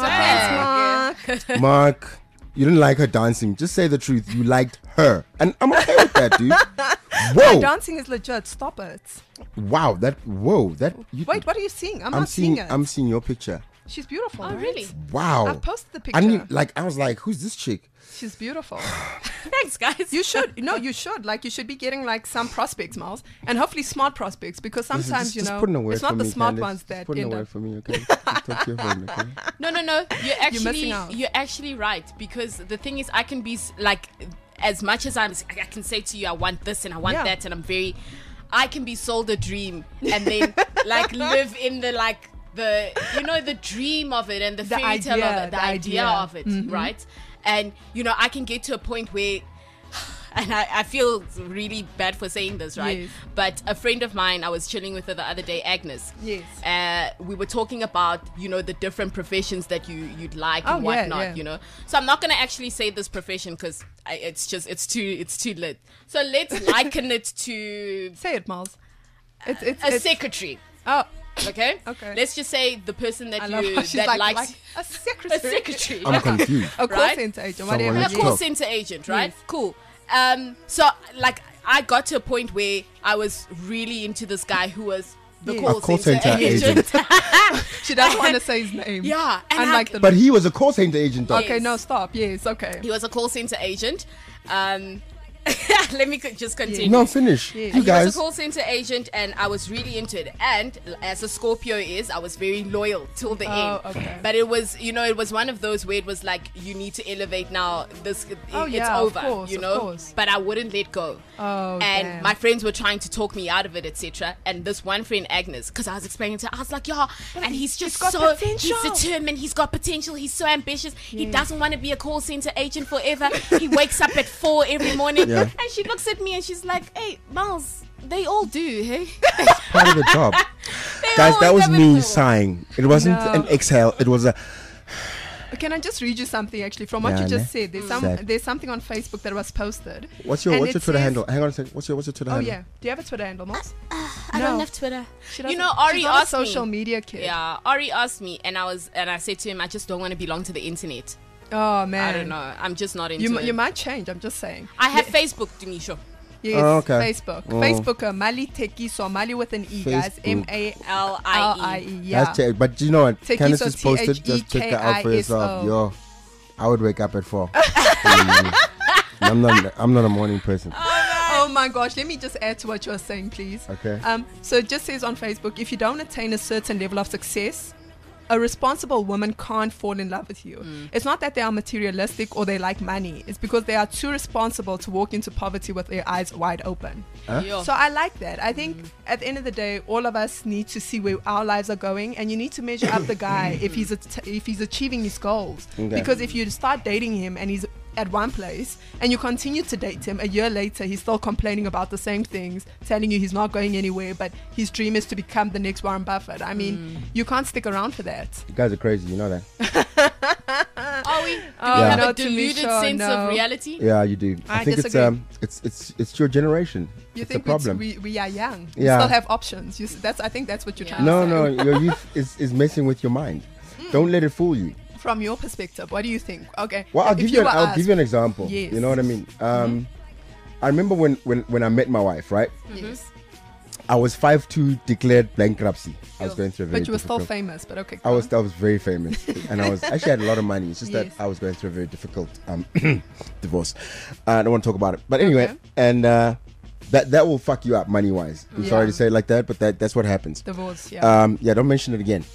Speaker 3: Thanks, Mark.
Speaker 2: Mark, you didn't like her dancing. Just say the truth. You liked her. And I'm okay with that, dude. Whoa.
Speaker 3: Dancing is legit. Stop it.
Speaker 2: Wow. Whoa.
Speaker 3: Wait, what are you seeing? I'm
Speaker 2: I'm
Speaker 3: not seeing
Speaker 2: seeing
Speaker 3: it.
Speaker 2: I'm seeing your picture.
Speaker 3: She's beautiful.
Speaker 4: Oh,
Speaker 3: right?
Speaker 4: really?
Speaker 2: Wow.
Speaker 3: I posted the
Speaker 2: I
Speaker 3: picture.
Speaker 2: I was like, who's this chick?
Speaker 3: She's beautiful.
Speaker 4: Thanks, guys.
Speaker 3: You should. No, you should. Like, you should be getting like some prospects, Miles, and hopefully smart prospects, because sometimes
Speaker 2: Just put in a word
Speaker 3: it's not
Speaker 2: for
Speaker 3: the
Speaker 2: me,
Speaker 3: smart
Speaker 2: Candace.
Speaker 3: ones
Speaker 2: Just
Speaker 3: that
Speaker 2: put in a
Speaker 3: end
Speaker 2: word
Speaker 3: up.
Speaker 2: for me, okay? Just talk to your friend, okay?
Speaker 4: No. You're
Speaker 3: missing out.
Speaker 4: You're actually right, because the thing is, I can be like, as much as I can say to you, I want this and I want
Speaker 3: Yeah.
Speaker 4: that, and I can be sold a dream and then like live in the like the the dream of it and the fairy tale of
Speaker 3: idea,
Speaker 4: it, the
Speaker 3: the
Speaker 4: idea
Speaker 3: idea.
Speaker 4: of it, right? And I can get to a point where. And I feel really bad for saying this, right?
Speaker 3: Yes.
Speaker 4: But a friend of mine, I was chilling with her the other day, Agnes.
Speaker 3: Yes.
Speaker 4: We were talking about, the different professions that you'd like and
Speaker 3: Oh, yeah,
Speaker 4: whatnot,
Speaker 3: yeah.
Speaker 4: So I'm not going to actually say this profession because it's too lit. So let's liken it to
Speaker 3: Say it, Miles. It's
Speaker 4: a secretary.
Speaker 3: Oh,
Speaker 4: Okay?
Speaker 3: Okay.
Speaker 4: Let's just say the person that
Speaker 3: I love how she's
Speaker 4: that
Speaker 3: like
Speaker 4: likes
Speaker 3: a secretary.
Speaker 4: a secretary.
Speaker 2: I'm confused.
Speaker 3: A call
Speaker 4: Right?
Speaker 3: center agent,
Speaker 2: Someone
Speaker 3: whatever.
Speaker 2: who's
Speaker 4: A
Speaker 3: yes.
Speaker 4: call
Speaker 2: Top.
Speaker 4: center agent, right?
Speaker 3: Yes.
Speaker 4: Cool. So like I got to a point where I was really into this guy who was the
Speaker 3: Yes.
Speaker 4: call,
Speaker 2: A call
Speaker 4: center,
Speaker 2: center
Speaker 4: agent.
Speaker 3: She doesn't want to say his name.
Speaker 4: Yeah, and
Speaker 3: Unlike the.
Speaker 2: But he was a call center agent, though.
Speaker 3: Okay,
Speaker 4: Yes.
Speaker 3: no, stop. Yes, okay.
Speaker 4: He was a call center agent. Let me just continue.
Speaker 2: No, finish.
Speaker 3: Yeah.
Speaker 2: You
Speaker 4: He was
Speaker 2: guys.
Speaker 4: a call center agent, and I was really into it. And as a Scorpio is, I was very loyal till the end.
Speaker 3: Okay.
Speaker 4: But it was, it was one of those where it was like, you need to elevate now. It's
Speaker 3: yeah, of
Speaker 4: over,
Speaker 3: course, of course.
Speaker 4: But I wouldn't let go.
Speaker 3: Oh,
Speaker 4: and
Speaker 3: damn.
Speaker 4: my friends were trying to talk me out of it, etc. And this one friend, Agnes, because I was explaining to her, I was like, yeah, and he's just
Speaker 3: got
Speaker 4: so
Speaker 3: potential.
Speaker 4: he's determined. He's got potential. He's so ambitious. He doesn't want to be a call center agent forever. He wakes up at 4 every morning,
Speaker 2: Yeah.
Speaker 4: and she looks at me and she's like, "Hey, Miles, they all do, hey."
Speaker 2: Part of the job.
Speaker 4: They
Speaker 2: Guys, that
Speaker 4: always
Speaker 2: was
Speaker 4: have it
Speaker 2: me
Speaker 4: all.
Speaker 2: sighing. It wasn't
Speaker 3: No.
Speaker 2: an exhale. It was a.
Speaker 3: Can I just read you something actually from what
Speaker 2: Yeah,
Speaker 3: you just
Speaker 2: ne?
Speaker 3: said?
Speaker 2: Sad.
Speaker 3: There's something on Facebook that was posted.
Speaker 2: What's your
Speaker 3: And
Speaker 2: What's
Speaker 3: it
Speaker 2: your Twitter
Speaker 3: says-
Speaker 2: handle? Hang on a second. What's your Twitter
Speaker 3: Oh
Speaker 2: handle?
Speaker 3: yeah. Do you have a Twitter handle, Moss?
Speaker 4: I
Speaker 3: No.
Speaker 4: don't have Twitter.
Speaker 3: She
Speaker 4: You
Speaker 3: doesn't-
Speaker 4: know, Ari
Speaker 3: she's not a
Speaker 4: asked me.
Speaker 3: social media kid.
Speaker 4: Yeah, Ari asked me, and I said to him, I just don't want to belong to the internet.
Speaker 3: Oh man.
Speaker 4: I don't know. I'm just not into
Speaker 3: You
Speaker 4: it.
Speaker 3: you might change. I'm just saying.
Speaker 4: I have Facebook, Denisha.
Speaker 3: Yes.
Speaker 2: Oh, okay.
Speaker 3: Facebook.
Speaker 2: Oh.
Speaker 3: Facebook. Mali Tekiso. Mali with an E, guys.
Speaker 2: Facebook.
Speaker 4: L-I-E.
Speaker 3: Yeah.
Speaker 2: That's check. But you know what?
Speaker 3: Tekiso,
Speaker 2: Candace just posted. Just check that out for yourself.
Speaker 3: Tekiso.
Speaker 2: Yo, I would wake up at 4. I'm not a morning person.
Speaker 3: Oh my gosh, let me just add to what you're saying, please.
Speaker 2: Okay.
Speaker 3: So it just says on Facebook, if you don't attain a certain level of success, a responsible woman can't fall in love with you. It's not that they are materialistic or they like money. It's because they are too responsible to walk into poverty with their eyes wide open.
Speaker 4: Yo.
Speaker 3: So I like that. I think at the end of the day, all of us need to see where our lives are going, and you need to measure up the guy if he's achieving his goals.
Speaker 2: Okay.
Speaker 3: Because if you start dating him and he's at one place and you continue to date him, a year later he's still complaining about the same things, telling you he's not going anywhere, but his dream is to become the next Warren Buffett. I mean, you can't stick around for that.
Speaker 2: You guys are crazy. You know that.
Speaker 4: Are we? Do
Speaker 3: Oh,
Speaker 4: we have
Speaker 3: no,
Speaker 4: a deluded
Speaker 3: Tamisha,
Speaker 4: sense
Speaker 3: no.
Speaker 4: of reality?
Speaker 2: Yeah, you do. I
Speaker 3: I
Speaker 2: think
Speaker 3: disagree.
Speaker 2: it's your generation.
Speaker 3: You
Speaker 2: it's
Speaker 3: think
Speaker 2: the problem.
Speaker 3: we are young?
Speaker 2: Yeah.
Speaker 3: We still have options. I think that's what you're trying to
Speaker 2: No,
Speaker 3: say.
Speaker 2: no, your youth is messing with your mind. Don't let it fool you.
Speaker 3: From your perspective, what do you think? Okay.
Speaker 2: Well, I'll
Speaker 3: if
Speaker 2: give you
Speaker 3: were
Speaker 2: I'll
Speaker 3: us-
Speaker 2: give you an example.
Speaker 3: Yes.
Speaker 2: You know what I mean? I remember when I met my wife, right?
Speaker 3: Yes.
Speaker 2: I was 5'2", declared bankruptcy. I was going through a very
Speaker 3: But you were still
Speaker 2: difficult.
Speaker 3: famous, but okay.
Speaker 2: I was very famous, and I was actually had a lot of money. It's just
Speaker 3: Yes.
Speaker 2: that I was going through a very difficult divorce. I don't want to talk about it, but anyway,
Speaker 3: Okay.
Speaker 2: and that will fuck you up money wise. I'm sorry
Speaker 3: Yeah.
Speaker 2: to say it like that, but that's what happens.
Speaker 3: divorce. Yeah.
Speaker 2: Yeah, don't mention it again.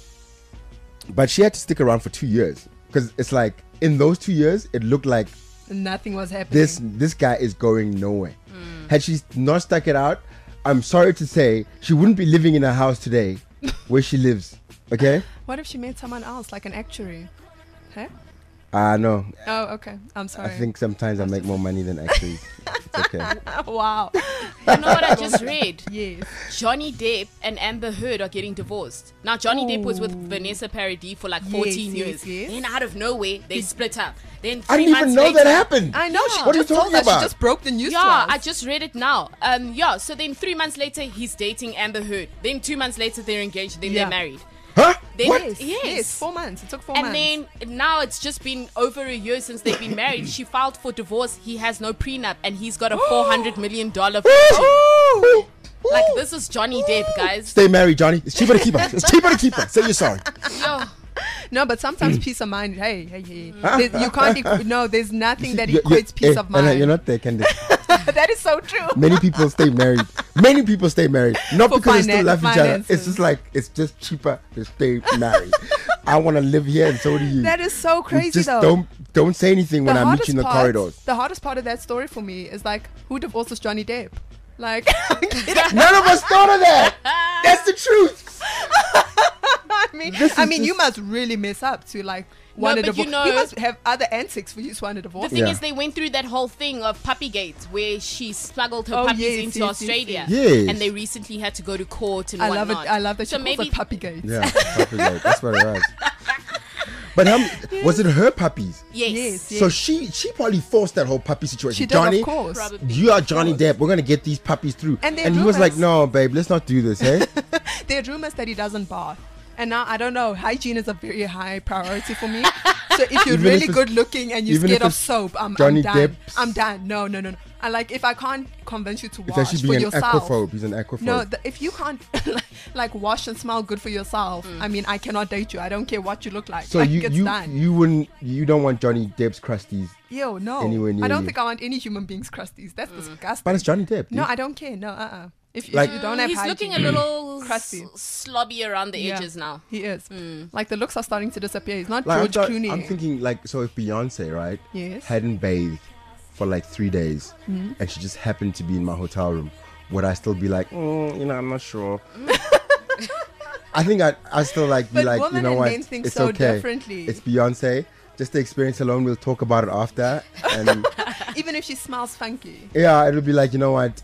Speaker 2: But she had to stick around for 2 years because it's like in those 2 years, it looked like
Speaker 3: Nothing was happening.
Speaker 2: this guy is going nowhere. Had she not stuck it out, I'm sorry to say she wouldn't be living in a house today where she lives. Okay?
Speaker 3: What if she met someone else, like an actuary? Huh?
Speaker 2: No.
Speaker 3: Oh, okay. I'm
Speaker 2: I
Speaker 3: sorry.
Speaker 2: think sometimes I make more money than actually. It's okay.
Speaker 3: Wow.
Speaker 4: You know what I just read?
Speaker 3: Yes.
Speaker 4: Johnny Depp and Amber Heard are getting divorced. Now, Johnny Depp was with Vanessa Paradis for like 14
Speaker 3: Yes,
Speaker 4: years.
Speaker 3: yes.
Speaker 4: Then out of nowhere, they split up. Then 3
Speaker 2: I didn't
Speaker 4: months
Speaker 2: even know
Speaker 4: later,
Speaker 2: that happened.
Speaker 3: I know. She
Speaker 2: What are you
Speaker 3: just told
Speaker 2: talking
Speaker 3: us.
Speaker 2: about?
Speaker 3: She just broke the news to
Speaker 4: Yeah,
Speaker 3: us.
Speaker 4: I just read it now. Yeah, so then 3 months later, he's dating Amber Heard. Then 2 months later, they're engaged. Then
Speaker 3: Yeah.
Speaker 4: they're married.
Speaker 2: Huh?
Speaker 4: Then
Speaker 2: What?
Speaker 3: Yes,
Speaker 4: Yes.
Speaker 3: yes. 4 months. It took 4
Speaker 4: And
Speaker 3: months.
Speaker 4: then now it's just been over a year since they've been married. She filed for divorce. He has no prenup, and he's got a $400 million fortune.
Speaker 2: Ooh.
Speaker 4: Like,
Speaker 2: Ooh.
Speaker 4: this is Johnny Depp, guys.
Speaker 2: Stay married, Johnny. It's cheaper to keep her. It's cheaper to keep her. Say you're sorry.
Speaker 4: Yo,
Speaker 3: No, but sometimes peace of mind. Hey. You can't. There's nothing that
Speaker 2: You- you-
Speaker 3: equates peace of mind.
Speaker 2: You're not there, Candice.
Speaker 3: That is so true.
Speaker 2: Many people stay married. Not
Speaker 3: For
Speaker 2: because they still love each other.
Speaker 3: finances.
Speaker 2: It's just like it's just cheaper to stay married. I want to live here, and so do you.
Speaker 3: That is so
Speaker 2: We
Speaker 3: crazy,
Speaker 2: just
Speaker 3: though.
Speaker 2: don't say anything when I meet you in the corridors.
Speaker 3: The hardest part of that story for me is like, who divorces Johnny Depp? Like,
Speaker 2: None of us thought of that. That's the truth.
Speaker 3: I mean, you must really mess up to like want to
Speaker 4: but you
Speaker 3: divorce.
Speaker 4: know-
Speaker 3: You must have other antics for you to want to
Speaker 4: The
Speaker 3: divorce.
Speaker 4: thing
Speaker 2: Yeah.
Speaker 4: is, they went through that whole thing of Puppygate, where she smuggled her
Speaker 3: Oh,
Speaker 4: puppies
Speaker 3: yes,
Speaker 4: into
Speaker 3: yes,
Speaker 4: Australia,
Speaker 2: yes.
Speaker 4: and they recently had to go to court and
Speaker 3: I love
Speaker 4: whatnot.
Speaker 3: it. I love that
Speaker 4: So
Speaker 3: she calls
Speaker 4: maybe
Speaker 3: it Puppygate.
Speaker 2: Yeah, puppy. That's what it was. But was it her puppies?
Speaker 4: yes.
Speaker 2: So she probably forced that whole puppy situation.
Speaker 3: She did,
Speaker 2: Johnny,
Speaker 3: of course.
Speaker 4: Probably.
Speaker 2: you are Johnny Depp. We're gonna get these puppies through.
Speaker 3: And there are
Speaker 2: he was like,
Speaker 3: rumors-
Speaker 2: "No, babe, let's not do this, hey."
Speaker 3: There are rumors that he doesn't bath. And now, I don't know, hygiene is a very high priority for me. So if you're
Speaker 2: Even if
Speaker 3: really
Speaker 2: it's-
Speaker 3: good looking and you're
Speaker 2: even
Speaker 3: scared
Speaker 2: if
Speaker 3: of
Speaker 2: it's
Speaker 3: soap, I'm
Speaker 2: Johnny
Speaker 3: done.
Speaker 2: Depp's-
Speaker 3: I'm done. No. I like, if I can't convince you to
Speaker 2: It's
Speaker 3: wash
Speaker 2: actually
Speaker 3: for
Speaker 2: being an
Speaker 3: yourself.
Speaker 2: aquaphobe. He's an aquaphobe.
Speaker 3: No, if you can't like wash and smell good for yourself, I mean, I cannot date you. I don't care what you look like.
Speaker 2: so
Speaker 3: like,
Speaker 2: you
Speaker 3: it's done.
Speaker 2: you don't want Johnny Depp's crusties,
Speaker 3: Yo, no.
Speaker 2: anywhere near
Speaker 3: I don't
Speaker 2: you.
Speaker 3: think I want any human beings crusties. That's disgusting.
Speaker 2: but it's Johnny Depp.
Speaker 3: No,
Speaker 2: dude.
Speaker 3: I don't care. No, If
Speaker 2: Like-
Speaker 3: you don't have
Speaker 4: He's
Speaker 3: hygiene,
Speaker 4: looking a little
Speaker 3: Crusty.
Speaker 4: slobby around the
Speaker 3: Yeah,
Speaker 4: edges now.
Speaker 3: He is. Like the looks are starting to disappear. He's not
Speaker 2: Like,
Speaker 3: George Clooney.
Speaker 2: I'm thinking like, so if Beyonce, right,
Speaker 3: Yes.
Speaker 2: hadn't bathed for like 3 days, and she just happened to be in my hotel room, would I still be like, I'm not sure. I think I still like be
Speaker 3: But
Speaker 2: like, you
Speaker 3: women
Speaker 2: know
Speaker 3: and
Speaker 2: what,
Speaker 3: men think
Speaker 2: it's
Speaker 3: so
Speaker 2: okay.
Speaker 3: differently.
Speaker 2: It's Beyonce. Just the experience alone, we'll talk about it after. And
Speaker 3: Even if she smells funky.
Speaker 2: yeah, it'll be like, you know what,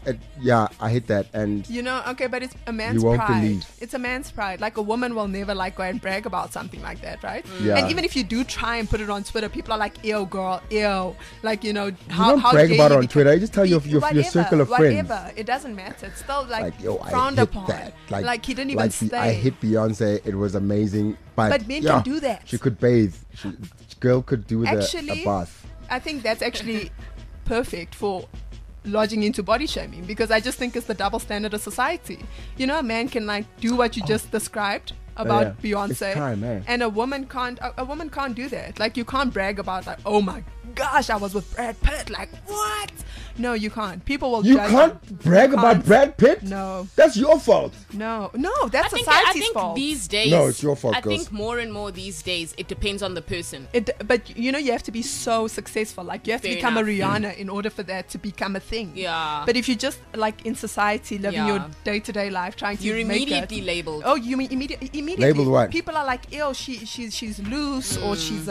Speaker 2: I hate that. And
Speaker 3: You know, okay, but it's a man's
Speaker 2: You won't
Speaker 3: pride.
Speaker 2: believe.
Speaker 3: It's a man's pride. Like a woman will never like go and brag about something like that, right?
Speaker 2: Yeah.
Speaker 3: And even if you do try and put it on Twitter, people are like, "Ew, girl, ew." Like, you know,
Speaker 2: you
Speaker 3: how
Speaker 2: don't
Speaker 3: how
Speaker 2: brag
Speaker 3: dare
Speaker 2: about it
Speaker 3: you
Speaker 2: on
Speaker 3: be-
Speaker 2: Twitter. You just tell your
Speaker 3: Whatever,
Speaker 2: circle of friends.
Speaker 3: Whatever, it doesn't matter. It's still like,
Speaker 2: Yo, I
Speaker 3: frowned
Speaker 2: hit
Speaker 3: upon.
Speaker 2: that.
Speaker 3: Like he didn't even
Speaker 2: like,
Speaker 3: stay.
Speaker 2: I hit Beyonce. It was amazing. But
Speaker 3: men
Speaker 2: yeah,
Speaker 3: can do that.
Speaker 2: She could bathe. Girl could do with a
Speaker 3: Actually,
Speaker 2: bath.
Speaker 3: I think that's actually perfect for lodging into body shaming, because I just think it's the double standard of society. You know, a man can like do what you just described about
Speaker 2: yeah.
Speaker 3: Beyonce,
Speaker 2: It's time, eh?
Speaker 3: and a woman can't. A woman can't do that. Like, you can't brag about like, oh my gosh, I was with Brad Pitt. Like, what? No, you can't. People will.
Speaker 2: You
Speaker 3: judge
Speaker 2: can't brag about
Speaker 3: can't.
Speaker 2: Brad Pitt?
Speaker 3: No.
Speaker 2: That's your fault.
Speaker 3: No, that's
Speaker 4: I
Speaker 3: society's
Speaker 4: think
Speaker 3: fault.
Speaker 4: these days.
Speaker 2: No, it's your fault,
Speaker 4: I
Speaker 2: girls.
Speaker 4: think more and more these days, it depends on the person.
Speaker 3: But you know, you have to be so successful. Like, you have
Speaker 4: Fair
Speaker 3: to become
Speaker 4: enough.
Speaker 3: a Rihanna in order for that to become a thing.
Speaker 4: Yeah.
Speaker 3: But if you just like in society, living your
Speaker 4: Yeah.
Speaker 3: day-to-day life, trying to
Speaker 4: You're
Speaker 3: make
Speaker 4: immediately
Speaker 3: it,
Speaker 4: labeled.
Speaker 3: Oh, you mean immediately?
Speaker 2: Labeled what?
Speaker 3: People are like, "Ew, she's loose," or she's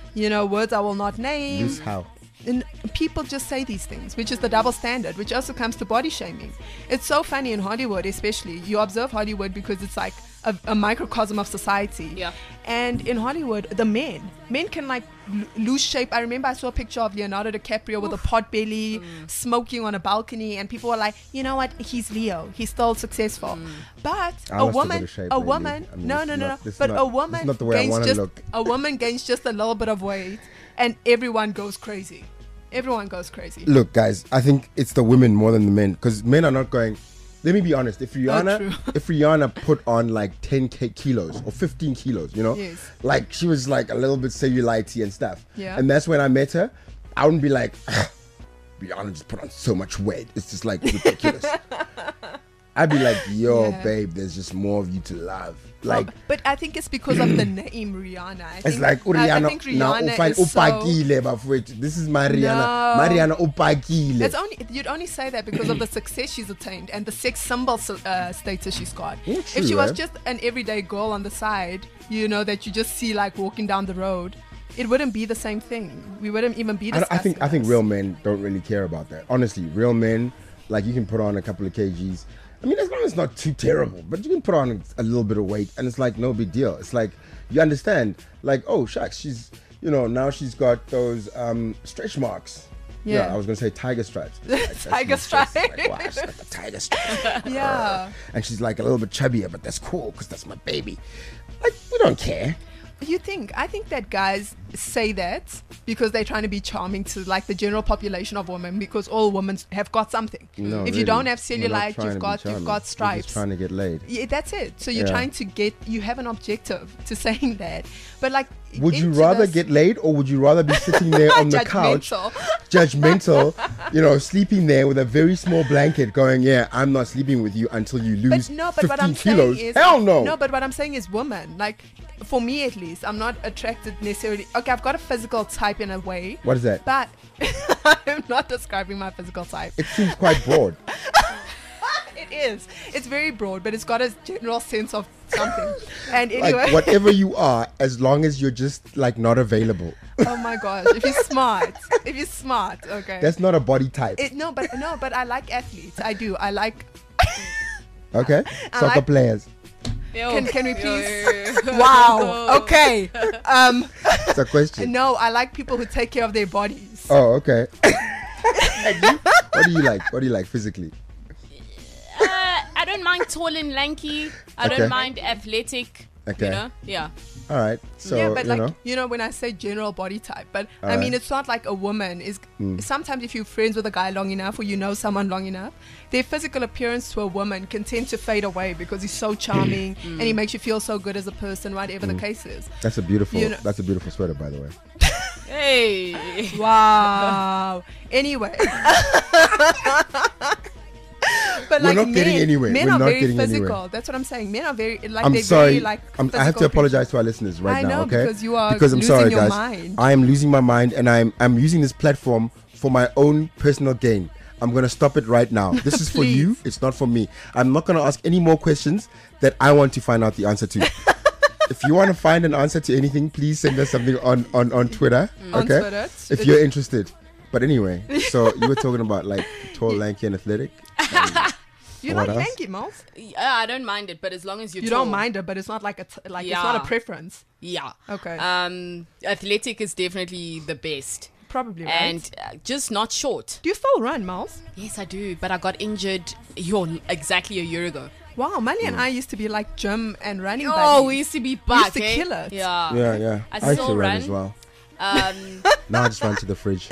Speaker 3: words I will not name.
Speaker 2: This how?
Speaker 3: And people just say these things, which is the double standard, which also comes to body shaming. It's so funny in Hollywood, especially. You observe Hollywood because it's like a microcosm of society.
Speaker 4: Yeah.
Speaker 3: And in Hollywood, the men can like lose shape. I remember I saw a picture of Leonardo DiCaprio with a pot belly, smoking on a balcony, and people were like, "You know what? He's Leo. He's still successful." But
Speaker 2: I
Speaker 3: a
Speaker 2: lost a bit
Speaker 3: woman,
Speaker 2: of shape
Speaker 3: a
Speaker 2: lately.
Speaker 3: woman,
Speaker 2: I mean,
Speaker 3: no.
Speaker 2: this is
Speaker 3: But
Speaker 2: not-
Speaker 3: a
Speaker 2: this
Speaker 3: woman
Speaker 2: is not the way I
Speaker 3: gains
Speaker 2: wanna
Speaker 3: just
Speaker 2: look.
Speaker 3: a woman gains just a little bit of weight, and everyone goes crazy. Everyone goes crazy.
Speaker 2: Look, guys, I think it's the women more than the men, because men are not going. Let me be honest. If
Speaker 3: true.
Speaker 2: Rihanna put on like 10 kilos or 15 kilos, you know,
Speaker 3: Yes.
Speaker 2: like she was like a little bit cellulite and stuff.
Speaker 3: Yeah.
Speaker 2: And that's when I met her. I wouldn't be like, Rihanna just put on so much weight. It's just like ridiculous. I'd be like, yo,
Speaker 3: Yeah.
Speaker 2: babe, there's just more of you to love. Like,
Speaker 3: But I think it's because of the name Rihanna.
Speaker 2: it's like
Speaker 3: I
Speaker 2: Rihanna.
Speaker 3: think
Speaker 2: Now,
Speaker 3: Rihanna is so.
Speaker 2: upakile, bafowethu. This is my Rihanna.
Speaker 3: No.
Speaker 2: Mariana upakile.
Speaker 3: It's only you'd only say that because of the success she's attained and the sex symbol status she's got.
Speaker 2: Yeah,
Speaker 3: If
Speaker 2: true,
Speaker 3: she was
Speaker 2: eh?
Speaker 3: just an everyday girl on the side, you know, that you just see like walking down the road, it wouldn't be the same thing. We wouldn't even be discussing
Speaker 2: I think
Speaker 3: this.
Speaker 2: real men don't really care about that. Honestly, real men, like, you can put on a couple of kgs. I mean, as long as it's not too terrible, but you can put on a little bit of weight, and it's like no big deal. It's like you understand, like, oh shucks, she's, you know, now she's got those stretch marks.
Speaker 3: Yeah.
Speaker 2: I was gonna say tiger stripes. Like, that's
Speaker 3: Tiger
Speaker 2: my stripes.
Speaker 3: stripe.
Speaker 2: Like, wow, she's got the tiger stripes.
Speaker 3: Yeah.
Speaker 2: And she's like a little bit chubbier, but that's cool because that's my baby. Like, we don't care.
Speaker 3: I think that guys say that because they're trying to be charming to like the general population of women, because all women have got something.
Speaker 2: No,
Speaker 3: if
Speaker 2: really.
Speaker 3: you don't have
Speaker 2: We're not
Speaker 3: cellulite,
Speaker 2: trying to
Speaker 3: you've
Speaker 2: be
Speaker 3: got
Speaker 2: charming.
Speaker 3: stripes.
Speaker 2: We're just trying to get laid.
Speaker 3: Yeah, that's it. So you're
Speaker 2: Yeah.
Speaker 3: trying to get, you have an objective to saying that. But like,
Speaker 2: Would you
Speaker 3: into
Speaker 2: rather
Speaker 3: this-
Speaker 2: get laid, or would you rather be sitting there on the couch,
Speaker 3: Judgmental.
Speaker 2: judgmental, sleeping there with a very small blanket going, yeah, I'm not sleeping with you until you lose
Speaker 3: But no, but
Speaker 2: 15
Speaker 3: what I'm
Speaker 2: kilos?
Speaker 3: saying is,
Speaker 2: Hell no.
Speaker 3: No, but what I'm saying is, women, like, for me at least, I'm not attracted necessarily. Okay, I've got a physical type in a way,
Speaker 2: What is that?
Speaker 3: but I'm not describing my physical type.
Speaker 2: It seems quite broad.
Speaker 3: It is. It's very broad, but it's got a general sense of something. And anyway,
Speaker 2: Like whatever you are, as long as you're just like not available.
Speaker 3: oh my gosh, if you're smart, okay.
Speaker 2: That's not a body type.
Speaker 3: But I like athletes. I do. I like.
Speaker 2: Okay?
Speaker 3: I
Speaker 2: Soccer
Speaker 3: like-
Speaker 2: players.
Speaker 3: Can we please? Wow. Okay.
Speaker 2: It's a question.
Speaker 3: No, I like people who take care of their bodies.
Speaker 2: Oh, okay. And you? What do you like? What do you like physically?
Speaker 4: I don't mind tall and lanky. I
Speaker 2: Okay.
Speaker 4: don't mind athletic.
Speaker 2: Okay.
Speaker 4: You know? Yeah.
Speaker 2: All right. So,
Speaker 3: Yeah, but
Speaker 2: you know.
Speaker 3: when I say general body type, but I
Speaker 2: Alright.
Speaker 3: mean, it's not like a woman is. Sometimes, if you're friends with a guy long enough, or you know someone long enough, their physical appearance to a woman can tend to fade away because he's so charming and he makes you feel so good as a person, whatever the case is.
Speaker 2: That's a beautiful
Speaker 3: You know-
Speaker 2: that's a beautiful sweater, by the way.
Speaker 4: Hey.
Speaker 3: Wow. Anyway. But
Speaker 2: We're not getting anywhere.
Speaker 3: Men
Speaker 2: We're
Speaker 3: are
Speaker 2: not
Speaker 3: very
Speaker 2: getting
Speaker 3: physical.
Speaker 2: anywhere.
Speaker 3: That's what I'm saying. Men are very like
Speaker 2: I'm
Speaker 3: they're
Speaker 2: sorry.
Speaker 3: very like.
Speaker 2: I have to
Speaker 3: physical
Speaker 2: apologize to our listeners right
Speaker 3: I
Speaker 2: now,
Speaker 3: know,
Speaker 2: okay?
Speaker 3: because you are
Speaker 2: Because I'm
Speaker 3: losing
Speaker 2: sorry,
Speaker 3: your
Speaker 2: guys.
Speaker 3: mind.
Speaker 2: I am losing my mind, and I'm using this platform for my own personal gain. I'm gonna stop it right now. This is for you.
Speaker 3: Please.
Speaker 2: It's not for me. I'm not gonna ask any more questions that I want to find out the answer to. If you want to find an answer to anything, please send us something on Twitter.
Speaker 3: On
Speaker 2: Okay.
Speaker 3: Twitter.
Speaker 2: If you're interested. But anyway, so you were talking about like tall, lanky, and athletic.
Speaker 3: You're
Speaker 2: What
Speaker 3: not
Speaker 2: else?
Speaker 3: lanky, Miles.
Speaker 4: Yeah, I don't mind it, but as long as you're
Speaker 3: You
Speaker 4: tall.
Speaker 3: don't mind it, but it's not like it's not a
Speaker 4: Yeah.
Speaker 3: preference.
Speaker 4: Yeah.
Speaker 3: Okay.
Speaker 4: Athletic is definitely the best.
Speaker 3: Probably, right?
Speaker 4: And just not short.
Speaker 3: Do you still run, Miles?
Speaker 4: Yes, I do. But I got injured exactly a year ago.
Speaker 3: Wow, Mali and I used to be like gym and running
Speaker 4: Oh,
Speaker 3: buddies.
Speaker 4: we used to be
Speaker 3: We
Speaker 4: back.
Speaker 3: used to kill it.
Speaker 4: Yeah.
Speaker 2: Yeah.
Speaker 4: I
Speaker 2: used to
Speaker 4: still
Speaker 2: run
Speaker 4: run.
Speaker 2: as well.
Speaker 4: Um,
Speaker 2: Now I just run to the fridge.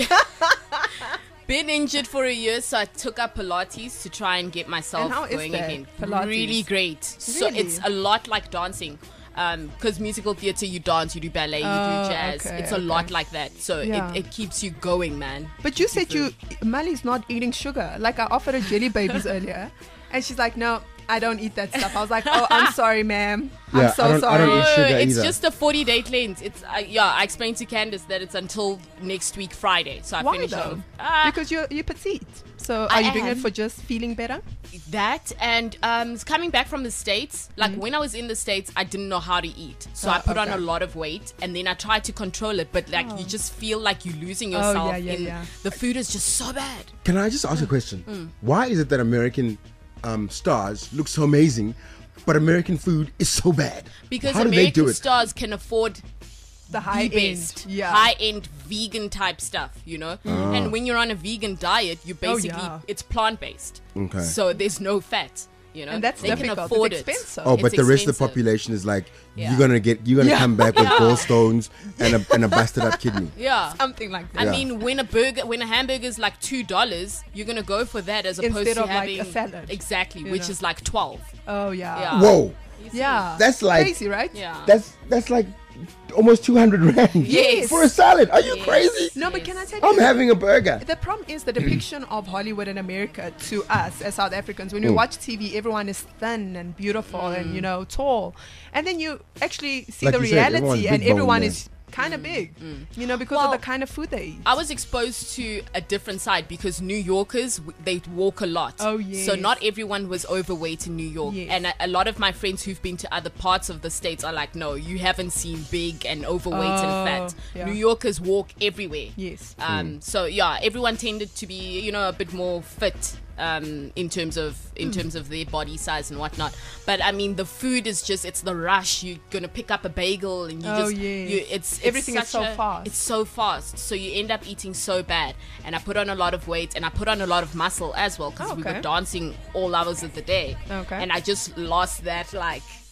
Speaker 4: been injured for a year, so I took up Pilates to try and get myself
Speaker 3: And how is
Speaker 4: going
Speaker 3: that,
Speaker 4: again.
Speaker 3: Pilates?
Speaker 4: Really great. So
Speaker 3: Really?
Speaker 4: it's a lot like dancing. Because musical theatre, you dance, you do ballet, you
Speaker 3: Oh,
Speaker 4: do jazz.
Speaker 3: okay,
Speaker 4: it's a lot like that. So
Speaker 3: Yeah.
Speaker 4: it keeps you going, man.
Speaker 3: But you said Mali's not eating sugar. Like I offered her jelly babies earlier, and she's like, "No, I don't eat that stuff." I was like, "Oh, I'm sorry, ma'am.
Speaker 2: Yeah,
Speaker 3: I'm so
Speaker 2: I don't
Speaker 3: sorry."
Speaker 2: eat sugar
Speaker 4: it's
Speaker 2: either.
Speaker 4: just a 40-day cleanse. It's I explained to Candace that it's until next week Friday. So I
Speaker 3: Why
Speaker 4: finish
Speaker 3: though?
Speaker 4: off.
Speaker 3: Because you're petite. So
Speaker 4: I
Speaker 3: are you doing it
Speaker 4: am.
Speaker 3: for just feeling better?
Speaker 4: That and coming back from the States, like when I was in the States, I didn't know how to eat. So I put on
Speaker 3: okay.
Speaker 4: a lot of weight and then I tried to control it, but like you just feel like you're losing yourself.
Speaker 3: yeah.
Speaker 4: The food is just so bad.
Speaker 2: Can I just ask a question? Why is it that American stars look so amazing, but American food is so bad?
Speaker 4: Because
Speaker 2: How do they do
Speaker 4: American
Speaker 2: it?
Speaker 4: stars can afford
Speaker 3: The high
Speaker 4: the
Speaker 3: end.
Speaker 4: best,
Speaker 3: Yeah.
Speaker 4: high-end vegan type stuff, you know. And when you're on a vegan diet, you basically
Speaker 3: yeah.
Speaker 4: it's plant-based.
Speaker 2: Okay.
Speaker 4: So there's no fat, you know.
Speaker 3: And that's
Speaker 4: they can
Speaker 3: difficult.
Speaker 4: afford
Speaker 3: It's
Speaker 4: it.
Speaker 3: expensive.
Speaker 2: Oh, but
Speaker 4: It's
Speaker 2: the rest of the
Speaker 4: expensive.
Speaker 2: population is like,
Speaker 4: Yeah.
Speaker 2: you're gonna come back with gallstones and a busted up kidney.
Speaker 4: Yeah.
Speaker 3: Something like that.
Speaker 4: I
Speaker 2: Yeah.
Speaker 4: mean, when a hamburger is like $2, you're gonna go for that as opposed
Speaker 3: Instead
Speaker 4: to
Speaker 3: of, like,
Speaker 4: having
Speaker 3: a salad,
Speaker 4: exactly,
Speaker 3: you
Speaker 4: which
Speaker 3: know.
Speaker 4: is like 12.
Speaker 3: Oh yeah.
Speaker 4: Yeah.
Speaker 2: Whoa,
Speaker 3: Yeah.
Speaker 2: that's like
Speaker 3: crazy, right?
Speaker 4: Yeah.
Speaker 2: that's like almost 200 rand
Speaker 4: Yes.
Speaker 2: for a salad. Are you
Speaker 4: Yes.
Speaker 2: crazy?
Speaker 3: No, but
Speaker 4: Yes.
Speaker 3: can I tell
Speaker 2: I'm
Speaker 3: you?
Speaker 2: having a burger.
Speaker 3: The problem is the depiction of Hollywood and America to us as South Africans. When we watch TV, everyone is thin and beautiful and tall, and then you actually see
Speaker 2: Like
Speaker 3: the
Speaker 2: you said, everyone's
Speaker 3: reality, and
Speaker 2: big bone
Speaker 3: everyone
Speaker 2: there.
Speaker 3: is kind of big, because
Speaker 4: Well,
Speaker 3: of the kind of food they eat.
Speaker 4: I was exposed to a different side because New Yorkers, they walk a lot.
Speaker 3: Oh,
Speaker 4: So
Speaker 3: yes.
Speaker 4: not everyone was overweight in New York.
Speaker 3: Yes.
Speaker 4: And a lot of my friends who've been to other parts of the States are like, no, you haven't seen big and overweight and fat.
Speaker 3: yeah.
Speaker 4: New Yorkers walk everywhere.
Speaker 3: Yes.
Speaker 4: So yeah, everyone tended to be, a bit more fit in terms of their body size and whatnot. But I mean, the food is it's the rush. You're gonna pick up a bagel and you
Speaker 3: Oh,
Speaker 4: just
Speaker 3: yes.
Speaker 4: it's
Speaker 3: Everything is
Speaker 4: such
Speaker 3: so fast.
Speaker 4: It's so fast, so you end up eating so bad. And I put on a lot of weight and I put on a lot of muscle as well because we
Speaker 3: Okay.
Speaker 4: were dancing all hours of the day.
Speaker 3: Okay.
Speaker 4: And I just lost that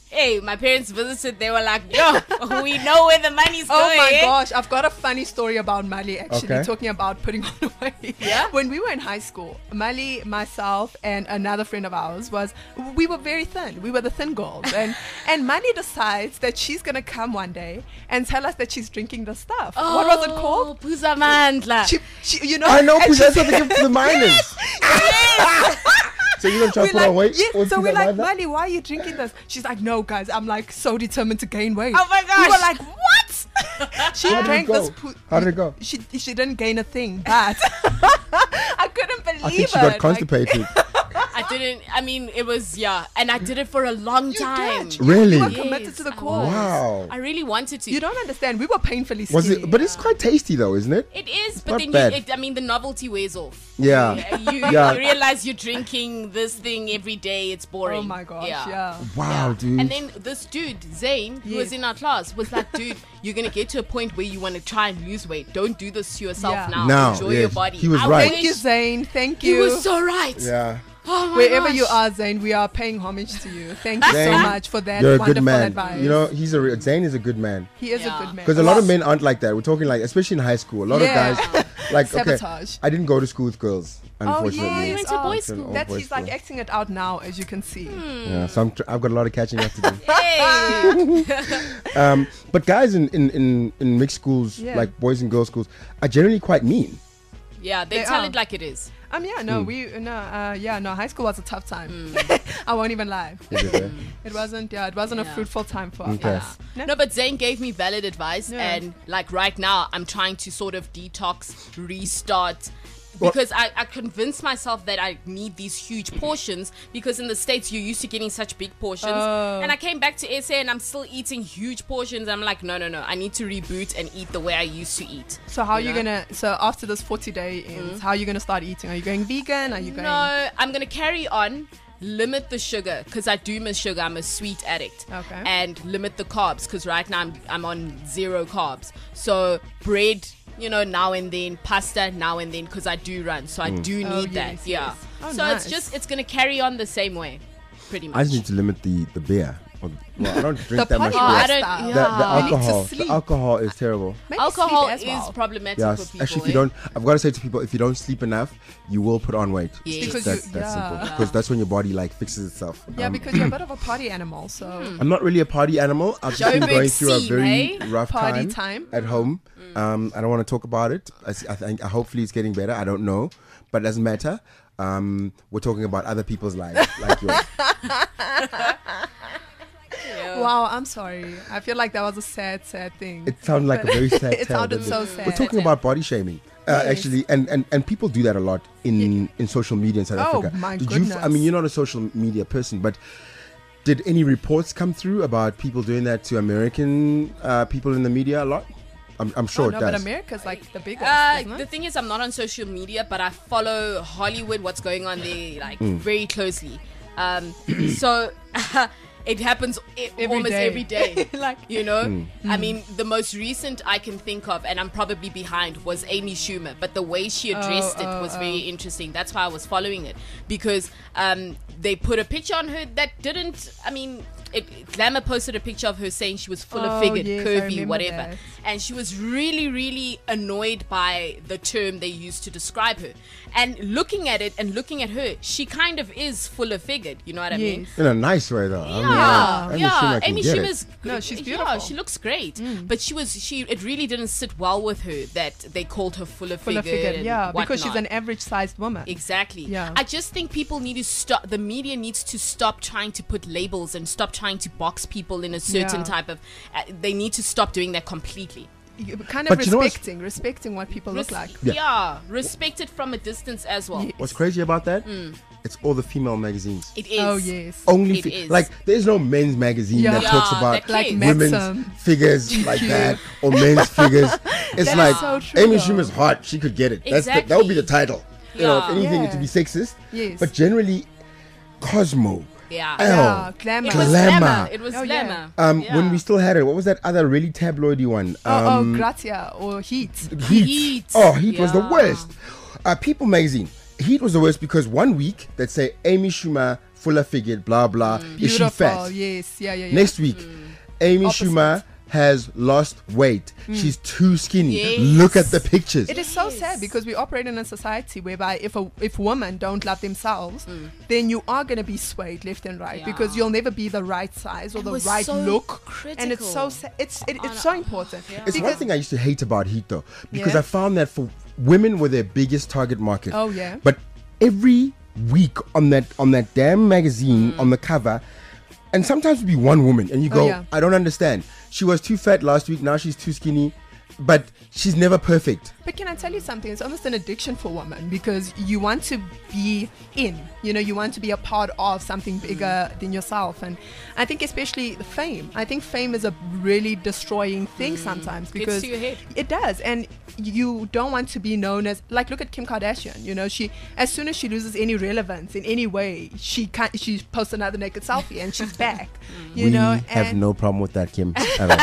Speaker 4: Hey, my parents visited. They were like, "Yo, we know where the money's
Speaker 3: Oh
Speaker 4: going."
Speaker 3: my gosh, I've got a funny story about Mali actually,
Speaker 2: Okay.
Speaker 3: talking about putting on weight.
Speaker 4: Yeah?
Speaker 3: When we were in high school, Mali, myself, and another friend of ours we were very thin. We were the thin girls. And Mali decides that she's going to come one day and tell us that she's drinking the stuff. What was it called?
Speaker 4: Puzamandla.
Speaker 3: She, you know,
Speaker 2: I know,
Speaker 3: and
Speaker 2: because
Speaker 3: she
Speaker 2: that's what
Speaker 3: said-
Speaker 2: they give to the miners. So you're going to try to
Speaker 3: We're
Speaker 2: put on weight?
Speaker 3: yeah,
Speaker 2: What's
Speaker 3: so we're
Speaker 2: that
Speaker 3: like,
Speaker 2: like?
Speaker 3: Mali, why are you drinking this? She's like, no, guys, I'm like so determined to gain weight.
Speaker 4: Oh my
Speaker 3: We were
Speaker 4: gosh.
Speaker 3: like, what? She
Speaker 2: How did it
Speaker 3: drank
Speaker 2: go?
Speaker 3: this.
Speaker 2: How did it go?
Speaker 3: She didn't gain a thing, but I couldn't believe
Speaker 2: I think she
Speaker 3: it.
Speaker 2: got constipated.
Speaker 4: I didn't. I mean, it was and I did it for a long time.
Speaker 3: did.
Speaker 2: Really?
Speaker 3: You were
Speaker 2: Yes,
Speaker 3: committed to the
Speaker 4: I
Speaker 3: cause.
Speaker 4: was.
Speaker 2: Wow.
Speaker 4: I really wanted to.
Speaker 3: You don't understand. We were painfully skinny.
Speaker 2: Was it? But it's quite tasty though, isn't it?
Speaker 4: It is, but
Speaker 2: not
Speaker 4: then
Speaker 2: bad.
Speaker 4: I mean, the novelty wears off.
Speaker 2: Yeah.
Speaker 4: You
Speaker 2: Yeah.
Speaker 4: realize you're drinking this thing every day. It's boring.
Speaker 3: Oh my gosh, yeah.
Speaker 2: Wow,
Speaker 4: Yeah.
Speaker 2: dude.
Speaker 4: And then this dude, Zane, who was
Speaker 3: Yes.
Speaker 4: in our class, was like, dude, you're going to get to a point where you want to try and lose weight. Don't do this to yourself
Speaker 3: Yeah.
Speaker 4: now.
Speaker 2: Now,
Speaker 4: Enjoy
Speaker 2: yes,
Speaker 4: your body.
Speaker 2: he was
Speaker 4: I
Speaker 2: right.
Speaker 3: Thank you,
Speaker 4: wish-
Speaker 3: Zane. Thank
Speaker 4: He
Speaker 3: you.
Speaker 4: was so right.
Speaker 2: Yeah.
Speaker 4: Oh my
Speaker 3: Wherever
Speaker 4: gosh.
Speaker 3: you are, Zane, we are paying homage to you. Thank you so
Speaker 2: Zane,
Speaker 3: much for that
Speaker 2: You're a
Speaker 3: wonderful
Speaker 2: good man.
Speaker 3: advice.
Speaker 2: You know, Zane is a good man.
Speaker 3: he is
Speaker 4: Yeah.
Speaker 3: a good man.
Speaker 2: Because a lot of men aren't like that. We're talking like, especially in high school, a lot
Speaker 3: Yeah.
Speaker 2: of guys, like, okay,
Speaker 3: Sabotage.
Speaker 2: I didn't go to school with girls,
Speaker 3: Oh,
Speaker 2: unfortunately.
Speaker 3: yes.
Speaker 4: You went to boys'
Speaker 2: It's an
Speaker 4: school.
Speaker 2: all
Speaker 3: That
Speaker 2: boys
Speaker 3: he's like
Speaker 2: school.
Speaker 3: acting it out now, as you can see.
Speaker 2: Yeah, so I've got a lot of catching up to do.
Speaker 4: Hey.
Speaker 2: But guys in mixed schools,
Speaker 3: Yeah.
Speaker 2: like boys and girls schools, are generally quite mean.
Speaker 4: Yeah, they
Speaker 3: They
Speaker 4: tell
Speaker 3: are.
Speaker 4: it like it is.
Speaker 3: Yeah, no, high school was a tough time.
Speaker 4: Mm.
Speaker 3: I won't even lie.
Speaker 2: Is it there?
Speaker 3: It wasn't a
Speaker 4: Yeah.
Speaker 3: fruitful time for
Speaker 2: Okay.
Speaker 3: us.
Speaker 4: No, but Zane gave me valid advice,
Speaker 3: Yeah.
Speaker 4: and like right now, I'm trying to sort of detox, restart.
Speaker 2: Well-
Speaker 4: Because I convinced myself that I need these huge portions, because in the States you're used to getting such big portions.
Speaker 3: Oh.
Speaker 4: And I came back to SA and I'm still eating huge portions. I'm like, no, I need to reboot and eat the way I used to eat.
Speaker 3: So how are you
Speaker 4: know?
Speaker 3: gonna? So after this 40-day ends, how are you gonna start eating? Are you going vegan? Are you going?
Speaker 4: No, I'm going to carry on. Limit the sugar, because I do miss sugar. I'm a sweet addict.
Speaker 3: Okay.
Speaker 4: And limit the carbs, because right now I'm on 0 carbs. So bread, now and then, pasta now and then, because I do run. So I do
Speaker 3: Oh,
Speaker 4: need that.
Speaker 3: yes,
Speaker 4: Yeah.
Speaker 3: yes. Oh,
Speaker 4: So
Speaker 3: nice.
Speaker 4: it's going to carry on the same way, pretty much.
Speaker 2: I just need to limit the beer. Well, I don't drink
Speaker 3: The
Speaker 2: that much
Speaker 3: party
Speaker 2: beer.
Speaker 4: I don't-
Speaker 3: lifestyle.
Speaker 4: yeah.
Speaker 2: The
Speaker 3: You need to
Speaker 2: alcohol,
Speaker 3: sleep.
Speaker 2: the alcohol is terrible.
Speaker 3: Maybe
Speaker 4: Alcohol
Speaker 3: sleep as well.
Speaker 4: is problematic
Speaker 2: Yeah,
Speaker 4: for people.
Speaker 2: actually, if you don't, I've got to say to people, if you don't sleep enough, you will put on weight.
Speaker 4: Yes.
Speaker 3: Because
Speaker 2: That's
Speaker 3: you-
Speaker 2: that's simple.
Speaker 3: yeah.
Speaker 2: Because that's when your body like fixes itself.
Speaker 3: Yeah, because you're a bit of a party animal, so
Speaker 2: I'm not really a party animal. I've just been
Speaker 4: Joburg
Speaker 2: going through a
Speaker 4: scene,
Speaker 2: very
Speaker 4: eh?
Speaker 2: rough
Speaker 3: Party
Speaker 2: time,
Speaker 3: time.
Speaker 2: at home. I don't want to talk about it. I think hopefully it's getting better. I don't know, but it doesn't matter. We're talking about other people's lives, like yours.
Speaker 3: wow. I'm sorry. I feel like that was a sad thing.
Speaker 2: It sounded like a very sad
Speaker 3: It
Speaker 2: tale,
Speaker 3: sounded
Speaker 2: didn't
Speaker 3: so
Speaker 2: it?
Speaker 3: sad.
Speaker 2: We're talking about body shaming.
Speaker 3: Yes.
Speaker 2: Actually, and people do that a lot in social media in South
Speaker 3: Oh,
Speaker 2: Africa.
Speaker 3: my
Speaker 2: I
Speaker 3: goodness.
Speaker 2: mean, you're not a social media person, but did any reports come through about people doing that to American people in the media a lot? I'm sure
Speaker 3: Oh,
Speaker 2: it
Speaker 3: no,
Speaker 2: does.
Speaker 3: but America's like the biggest, isn't
Speaker 4: The
Speaker 3: it?
Speaker 4: thing is, I'm not on social media, but I follow Hollywood, what's going on there, like very closely. So it happens almost
Speaker 3: day.
Speaker 4: every day.
Speaker 3: Like-
Speaker 4: I mean, the most recent I can think of, and I'm probably behind, was Amy Schumer. But the way she addressed it was very interesting. That's why I was following it, because they put a picture on her that didn't. I mean, Glamour posted a picture of her saying she was full of
Speaker 3: Oh,
Speaker 4: figured,
Speaker 3: yes, I
Speaker 4: curvy,
Speaker 3: remember
Speaker 4: whatever.
Speaker 3: that.
Speaker 4: And she was really, really annoyed by the term they used to describe her. And looking at it and looking at her, she kind of is full of figured. You know what I mean?
Speaker 3: Yes.
Speaker 2: In a nice way, though.
Speaker 4: Yeah, Amy
Speaker 2: Schumer.
Speaker 4: Schumer's
Speaker 3: No, she's
Speaker 4: Yeah,
Speaker 3: beautiful.
Speaker 4: she looks great, but it really didn't sit well with her that they called her full of
Speaker 3: Full of
Speaker 4: figured.
Speaker 3: figure.
Speaker 4: and
Speaker 3: Yeah, because she's
Speaker 4: whatnot.
Speaker 3: an average-sized woman.
Speaker 4: Exactly.
Speaker 3: Yeah.
Speaker 4: I just think people need to stop. The media needs to stop trying to put labels and stop trying to box people in a certain
Speaker 3: Yeah.
Speaker 4: type of. They need to stop doing that completely.
Speaker 3: You kind of
Speaker 2: But you know what's-
Speaker 3: respecting what people look like.
Speaker 4: Yeah. Respect it from a distance as well.
Speaker 3: Yes.
Speaker 2: What's crazy about that? It's all the female magazines.
Speaker 4: It is.
Speaker 3: Oh yes.
Speaker 2: Only
Speaker 4: It is.
Speaker 2: like there's no men's magazine
Speaker 3: Yeah.
Speaker 2: that talks
Speaker 4: Yeah,
Speaker 2: about
Speaker 4: that Like
Speaker 2: women's
Speaker 3: Maxim.
Speaker 2: figures like that or men's figures. It's
Speaker 3: That
Speaker 2: like
Speaker 3: is so true,
Speaker 2: Amy
Speaker 3: though.
Speaker 2: Schumer's hot. She could get it. That would be the title. You know, if
Speaker 4: Yeah.
Speaker 2: anything,
Speaker 3: Yeah.
Speaker 2: to be sexist.
Speaker 3: Yes.
Speaker 2: But generally, Cosmo.
Speaker 4: Yeah.
Speaker 2: Elle,
Speaker 3: Yeah, glamour.
Speaker 4: It was
Speaker 2: Glamour.
Speaker 4: glamour. It was
Speaker 3: Oh, yeah.
Speaker 4: glamour.
Speaker 2: When we still had it, what was that other really tabloidy one?
Speaker 3: Gratia or Heat.
Speaker 2: Heat. Oh, Heat was the
Speaker 4: Yeah.
Speaker 2: worst. People magazine. Heat was the worst because one week they'd say Amy Schumer fuller figured, blah blah. Is she
Speaker 3: Beautiful.
Speaker 2: fat?
Speaker 3: Yes. Yeah.
Speaker 2: Next week, Amy
Speaker 3: Opposite.
Speaker 2: Schumer has lost weight. She's too skinny.
Speaker 4: Yes.
Speaker 2: Look at the pictures.
Speaker 3: It is so sad because we operate in a society whereby if women don't love themselves, then you are going to be swayed left and right because
Speaker 4: Yeah.
Speaker 3: you'll never be the right size or the
Speaker 4: was
Speaker 3: right
Speaker 4: so
Speaker 3: look. And it's
Speaker 4: critical.
Speaker 3: so it's so important.
Speaker 4: Yeah.
Speaker 2: It's one
Speaker 3: Because-
Speaker 2: thing I used to hate about heat though, because
Speaker 3: Yeah.
Speaker 2: I found that for women were their biggest target market.
Speaker 3: Oh, yeah.
Speaker 2: But every week on that damn magazine on the cover, and sometimes it'd be one woman, and you go,
Speaker 3: yeah.
Speaker 2: I don't understand. She was too fat last week, now she's too skinny, but she's never perfect.
Speaker 3: But can I tell you something? It's almost an addiction for women because you want to be in, you want to be a part of something bigger than yourself. And I think especially the fame. I think fame is a really destroying thing sometimes because
Speaker 4: to your head.
Speaker 3: it does. And you don't want to be known as, like, look at Kim Kardashian. She, as soon as she loses any relevance in any way, she posts another naked selfie and she's back.
Speaker 2: We have
Speaker 3: and
Speaker 2: no problem with that, Kim. At all.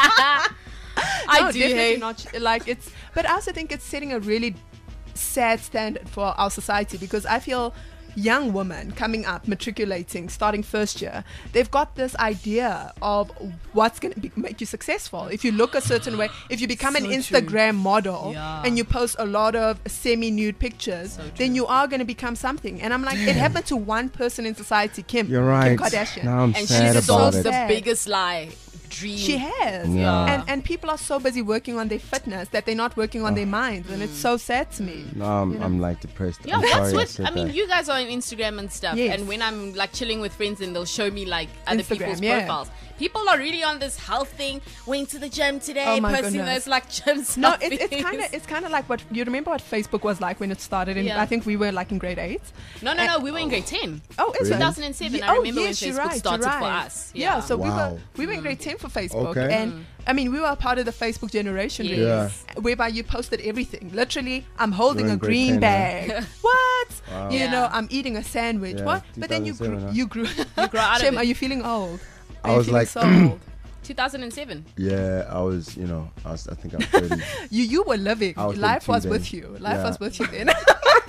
Speaker 4: I
Speaker 3: no,
Speaker 4: do
Speaker 3: definitely
Speaker 4: hate.
Speaker 3: not. Like it's, but I also think it's setting a really sad standard for our society because I feel young women coming up, matriculating, starting first year, they've got this idea of what's going to make you successful. If you look a certain way, if you become an
Speaker 4: So true.
Speaker 3: Instagram model
Speaker 4: Yeah.
Speaker 3: and you post a lot of semi-nude pictures, then you are going to become something. And I'm like, it happened to one person in society, Kim.
Speaker 2: You're right.
Speaker 3: Kim Kardashian.
Speaker 2: Now I'm
Speaker 4: And
Speaker 2: sad
Speaker 4: she's
Speaker 2: about
Speaker 4: solved
Speaker 2: it.
Speaker 4: the
Speaker 3: Sad.
Speaker 4: biggest lie. Dream.
Speaker 3: She has.
Speaker 2: Yeah.
Speaker 3: And people are so busy working on their fitness that they're not working on their minds. And it's so sad to me.
Speaker 2: No, I'm like depressed.
Speaker 4: Yeah,
Speaker 2: I'm
Speaker 4: what's
Speaker 2: sorry
Speaker 4: with?
Speaker 2: said
Speaker 4: I mean,
Speaker 2: that.
Speaker 4: you guys are on Instagram and stuff,
Speaker 3: Yes.
Speaker 4: and when I'm like chilling with friends, and they'll show me like other
Speaker 3: Instagram,
Speaker 4: people's
Speaker 3: yeah.
Speaker 4: profiles. People are really on this health thing. Went to the gym today,
Speaker 3: Oh my
Speaker 4: posting
Speaker 3: goodness.
Speaker 4: those like gym
Speaker 3: No,
Speaker 4: selfies.
Speaker 3: it's kind of like what you remember what Facebook was like when it started. And
Speaker 4: Yeah.
Speaker 3: I think we were like in grade 8.
Speaker 4: No, we were in grade 10.
Speaker 3: Oh, is it?
Speaker 4: 2007.
Speaker 3: Yeah,
Speaker 4: I remember
Speaker 3: yes,
Speaker 4: when
Speaker 3: you're
Speaker 4: Facebook
Speaker 3: right,
Speaker 4: started
Speaker 3: you're
Speaker 4: for
Speaker 3: right.
Speaker 4: us.
Speaker 3: Yeah, so
Speaker 2: Wow.
Speaker 3: we were in grade 10 for Facebook.
Speaker 2: Okay.
Speaker 3: And I mean, we were a part of the Facebook generation, really,
Speaker 4: Yes.
Speaker 3: whereby you posted everything. Literally, I'm holding
Speaker 2: You're
Speaker 3: a
Speaker 2: in grade
Speaker 3: green
Speaker 2: 10,
Speaker 3: bag. What?
Speaker 2: Wow.
Speaker 3: You
Speaker 4: Yeah.
Speaker 3: know, I'm eating a sandwich.
Speaker 2: Yeah,
Speaker 3: What? But then
Speaker 2: 2007, huh?
Speaker 3: you grew.
Speaker 4: You grow out of
Speaker 3: Shem,
Speaker 4: it.
Speaker 3: are you feeling old?
Speaker 2: I
Speaker 3: Are you
Speaker 2: was
Speaker 3: feeling
Speaker 2: like-
Speaker 3: so old.
Speaker 4: 2007.
Speaker 2: Yeah, I was, I think I'm 30.
Speaker 3: You were living.
Speaker 2: I was
Speaker 3: Life
Speaker 2: 32
Speaker 3: was
Speaker 2: then.
Speaker 3: with you. Life
Speaker 2: Yeah.
Speaker 3: was with you then.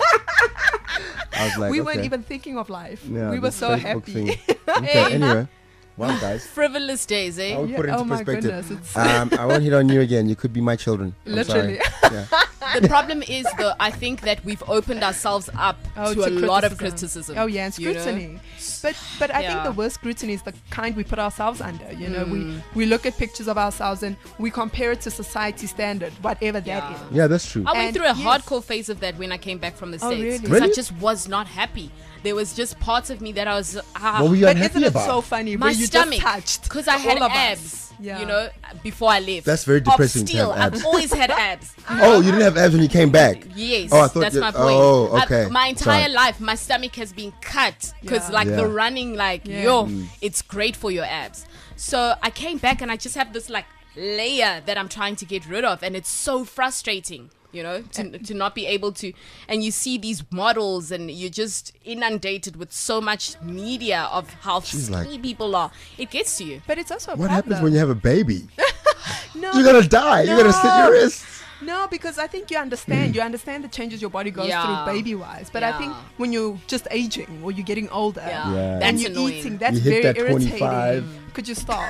Speaker 2: I was like,
Speaker 3: we
Speaker 2: okay.
Speaker 3: weren't even thinking of life.
Speaker 2: Yeah,
Speaker 3: we were
Speaker 2: this
Speaker 3: so
Speaker 2: Facebook
Speaker 3: happy.
Speaker 2: thing. Okay,
Speaker 4: Hey.
Speaker 2: anyway. Wow, guys.
Speaker 4: Frivolous days, eh?
Speaker 2: I would
Speaker 3: Yeah,
Speaker 2: put it into
Speaker 3: oh my
Speaker 2: perspective.
Speaker 3: goodness, it's-
Speaker 2: I won't hit on you again. You could be my children. I'm
Speaker 3: Literally.
Speaker 2: sorry. Yeah.
Speaker 4: The problem is, though, I think that we've opened ourselves up to a lot of criticism.
Speaker 3: Oh yeah, and
Speaker 4: you know?
Speaker 3: scrutiny. But I think
Speaker 4: Yeah.
Speaker 3: the worst scrutiny is the kind we put ourselves under. We look at pictures of ourselves and we compare it to society standard, whatever that
Speaker 4: Yeah.
Speaker 3: is.
Speaker 2: Yeah, that's true.
Speaker 4: I went
Speaker 3: And
Speaker 4: through a
Speaker 3: yes.
Speaker 4: hardcore phase of that when I came back from the
Speaker 3: Oh,
Speaker 4: States.
Speaker 3: really?
Speaker 4: 'Cause
Speaker 2: Really?
Speaker 4: I just was not happy. There was just parts of me that I was...
Speaker 2: What were you
Speaker 3: But
Speaker 2: unhappy
Speaker 3: isn't it
Speaker 2: about?
Speaker 3: so funny
Speaker 4: my
Speaker 3: when you
Speaker 4: stomach,
Speaker 3: just touched?
Speaker 4: because I had
Speaker 3: all of us.
Speaker 4: abs,
Speaker 3: Yeah.
Speaker 4: before I left.
Speaker 2: That's very
Speaker 4: Of
Speaker 2: depressing to
Speaker 4: steel.
Speaker 2: have abs.
Speaker 4: I've always had abs.
Speaker 2: Oh, you didn't have abs when you came back?
Speaker 4: Yes,
Speaker 2: Oh, I thought
Speaker 4: that's
Speaker 2: you-
Speaker 4: my point.
Speaker 2: oh, okay.
Speaker 4: My entire
Speaker 2: Sorry.
Speaker 4: life, my stomach has been cut because,
Speaker 3: Yeah.
Speaker 4: like,
Speaker 2: Yeah.
Speaker 4: the running, like,
Speaker 3: Yeah.
Speaker 4: it's great for your abs. So I came back and I just have this, like, layer that I'm trying to get rid of, and it's so frustrating. To not be able to, and you see these models, and you're just inundated with so much media of how
Speaker 2: She's
Speaker 4: skinny
Speaker 2: like-
Speaker 4: people are. It gets to you.
Speaker 3: But it's also a
Speaker 2: What
Speaker 3: problem.
Speaker 2: happens when you have a baby?
Speaker 3: No,
Speaker 2: You're going to die. You're going to slit your wrists.
Speaker 3: No, because I think you understand. You understand the changes your body goes
Speaker 4: Yeah.
Speaker 3: through baby-wise. But I think
Speaker 4: Yeah.
Speaker 3: when you're just aging or you're getting older
Speaker 4: Yeah,
Speaker 2: Yeah.
Speaker 3: and
Speaker 4: that's
Speaker 3: you're
Speaker 4: annoying.
Speaker 3: eating, that's
Speaker 2: You hit
Speaker 3: very
Speaker 2: that
Speaker 3: irritating.
Speaker 2: 25.
Speaker 3: Could you stop?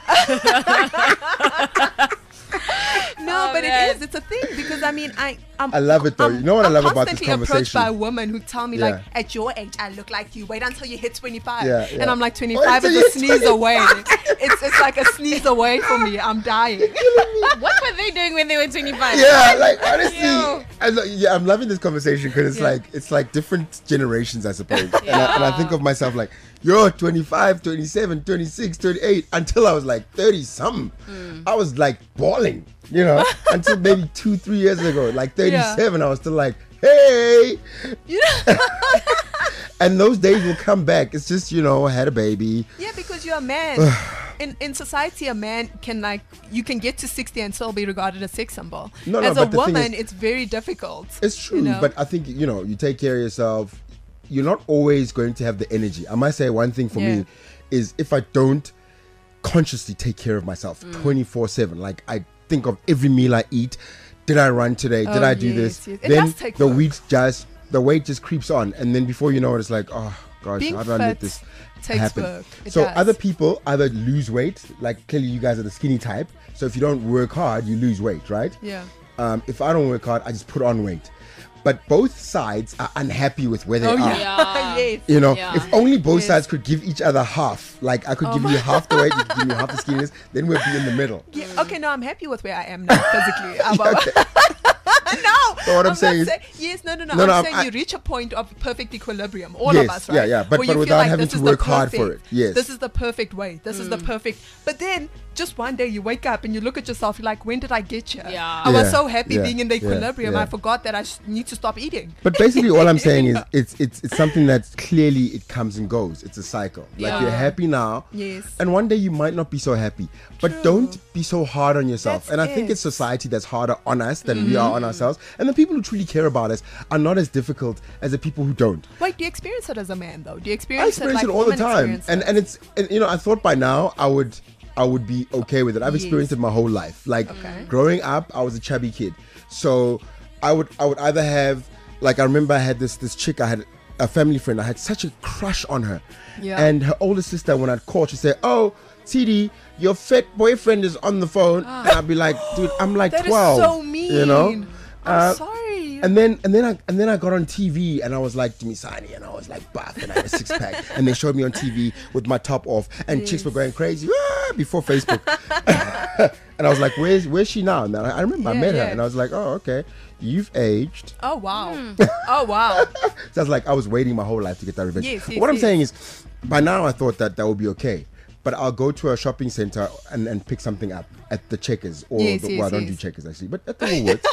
Speaker 3: No,
Speaker 4: Oh,
Speaker 3: but
Speaker 4: man.
Speaker 3: it is. It's a thing because I mean, I
Speaker 2: love it, though. You know what I love about this
Speaker 3: constantly approached
Speaker 2: conversation?
Speaker 3: by women who tell me like,
Speaker 2: Yeah.
Speaker 3: at your age, I look like you. Wait until you hit 25.
Speaker 2: Yeah, yeah.
Speaker 3: And I'm like,
Speaker 2: Wait
Speaker 3: 25
Speaker 2: till
Speaker 3: is
Speaker 2: you
Speaker 3: a
Speaker 2: hit
Speaker 3: sneeze
Speaker 2: 25.
Speaker 3: away. It's like a sneeze away for me. I'm dying.
Speaker 4: What were they doing when they were 25?
Speaker 2: Yeah, like honestly,
Speaker 4: Ew.
Speaker 2: I'm loving this conversation because it's like different generations, I suppose. And I think of myself like, you're 25, 27, 26, 38, until I was like 30 something. I was like bawling, until maybe 2-3 years ago, like 37, I was still like, hey. And those days will come back. It's just, I had a baby.
Speaker 3: Yeah, because you're a man. In society, a man can you can get to 60 and still be regarded as sex symbol.
Speaker 2: No,
Speaker 3: as a
Speaker 2: but the thing
Speaker 3: woman,
Speaker 2: is-
Speaker 3: it's very difficult.
Speaker 2: It's true, but I think you take care of yourself. You're not always going to have the energy. I must say one thing for me is if I don't consciously take care of myself 24/7, like I think of every meal I eat. Did I run today? Did
Speaker 3: Oh,
Speaker 2: I do
Speaker 3: yes,
Speaker 2: this?
Speaker 3: yes. It
Speaker 2: Then
Speaker 3: does take
Speaker 2: the
Speaker 3: work.
Speaker 2: weight just creeps on, and then before you know it, it's like, oh, gosh,
Speaker 3: Being
Speaker 2: how do I let
Speaker 3: fit
Speaker 2: this
Speaker 3: takes
Speaker 2: happen?
Speaker 3: work. It
Speaker 2: So
Speaker 3: does.
Speaker 2: other people either lose weight, like clearly you guys are the skinny type. So if you don't work hard, you lose weight, right?
Speaker 3: Yeah.
Speaker 2: If I don't work hard, I just put on weight. But both sides are unhappy with where they
Speaker 3: Oh
Speaker 2: are.
Speaker 3: yeah.
Speaker 4: Yeah.
Speaker 3: Yes.
Speaker 2: You know,
Speaker 4: Yeah.
Speaker 2: if only both
Speaker 3: Yes.
Speaker 2: sides could give each other half. Like I could give you half the weight, you could give me half the skinniness, then we'd be in the middle.
Speaker 3: Yeah, okay, no, I'm happy with where I am now physically.
Speaker 2: Okay.
Speaker 3: No,
Speaker 2: So what I'm
Speaker 3: not
Speaker 2: saying is-
Speaker 3: yes, no.
Speaker 2: No, no,
Speaker 3: I'm saying
Speaker 2: I-
Speaker 3: you reach a point of perfect equilibrium. All
Speaker 2: Yes,
Speaker 3: of us, right?
Speaker 2: yeah, yeah, but
Speaker 3: Where you feel
Speaker 2: without
Speaker 3: like
Speaker 2: having
Speaker 3: this
Speaker 2: to
Speaker 3: is the
Speaker 2: work hard for
Speaker 3: perfect-
Speaker 2: it, yes.
Speaker 3: This is the perfect way. This is the perfect. But then just one day you wake up and you look at yourself. You're like, when did I get here?
Speaker 4: Yeah.
Speaker 3: I was
Speaker 2: Yeah,
Speaker 3: so happy
Speaker 2: yeah,
Speaker 3: being in the
Speaker 2: yeah,
Speaker 3: equilibrium.
Speaker 2: yeah.
Speaker 3: I forgot that I need to stop eating.
Speaker 2: But basically, all I'm saying is it's something that clearly it comes and goes. It's a cycle. Like
Speaker 4: Yeah.
Speaker 2: you're happy now,
Speaker 3: Yes.
Speaker 2: and one day you might not be so happy. But
Speaker 3: True.
Speaker 2: don't be so hard on yourself.
Speaker 3: That's
Speaker 2: and I think
Speaker 3: it.
Speaker 2: it's society that's harder on us than we are on ourselves. And the people who truly care about us are not as difficult as the people who don't.
Speaker 3: Wait, do you experience it as a man though? Do you
Speaker 2: I
Speaker 3: experience
Speaker 2: experience
Speaker 3: it
Speaker 2: it
Speaker 3: like
Speaker 2: all the
Speaker 3: women
Speaker 2: time,
Speaker 3: experience it?
Speaker 2: and you know, I thought by now I would be okay with it. I've
Speaker 3: Yes.
Speaker 2: experienced it my whole life. Like
Speaker 3: Okay.
Speaker 2: growing up, I was a chubby kid, so I would either have, like, I remember I had this chick, I had a family friend, I had such a crush on her,
Speaker 3: Yeah.
Speaker 2: and her older sister, when I'd call, she'd say, "Oh, TD, your fat boyfriend is on the phone," and I'd be like, "Dude, I'm like
Speaker 3: That is
Speaker 2: 12."
Speaker 3: so mean.
Speaker 2: You know.
Speaker 3: I'm sorry.
Speaker 2: And then I got on TV and I was like Dumisani and I was like buff and I had a six pack and they showed me on TV with my top off and chicks were going crazy before Facebook. And I was like, where's she now? And I remember I
Speaker 3: Yeah,
Speaker 2: met her
Speaker 3: yeah.
Speaker 2: and I was like, oh, okay, you've aged.
Speaker 3: Oh wow. Oh wow.
Speaker 2: So I was like, I was waiting my whole life to get that revenge.
Speaker 3: Yes,
Speaker 2: But
Speaker 3: yes,
Speaker 2: what I'm
Speaker 3: yes.
Speaker 2: saying is, by now I thought that would be okay. But I'll go to a shopping center and pick something up at the Checkers or
Speaker 3: Yes,
Speaker 2: well,
Speaker 3: yes,
Speaker 2: I don't do
Speaker 3: yes.
Speaker 2: Checkers actually, but at the Woolworths.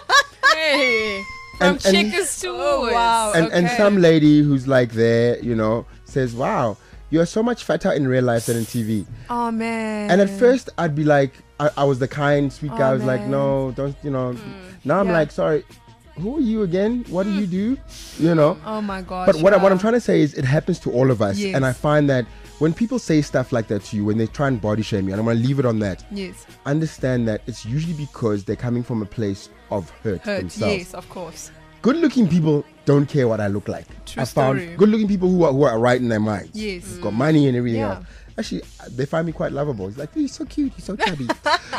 Speaker 4: Hey, from
Speaker 2: And-
Speaker 4: Checkers to
Speaker 3: Oh,
Speaker 4: Woolworths.
Speaker 3: wow.
Speaker 2: and
Speaker 3: Okay.
Speaker 2: some lady who's like there, you know, says, "Wow, you're so much fatter in real life than in TV."
Speaker 3: Oh man.
Speaker 2: And at first, I'd be like, I was the kind, sweet guy.
Speaker 3: Oh,
Speaker 2: I was like,
Speaker 3: man.
Speaker 2: "No, don't," you know. Now I'm
Speaker 3: Yeah.
Speaker 2: like, "Sorry, who are you again? What do you do?" You know.
Speaker 3: Oh my gosh.
Speaker 2: But what I'm
Speaker 3: yeah.
Speaker 2: trying to say is, it happens to all of us,
Speaker 3: Yes.
Speaker 2: and I find that when people say stuff like that to you, when they try and body shame you, and I'm gonna leave it on that.
Speaker 3: Yes.
Speaker 2: Understand that it's usually because they're coming from a place of hurt
Speaker 3: Hurt.
Speaker 2: themselves.
Speaker 3: Yes, of course.
Speaker 2: Good-looking people don't care what I look like.
Speaker 3: True
Speaker 2: I found
Speaker 3: story.
Speaker 2: good-looking people who are right in their minds.
Speaker 3: Yes.
Speaker 2: Who've got money and everything
Speaker 3: Yeah.
Speaker 2: else. Actually, they find me quite lovable. It's like, he's so cute, he's so chubby.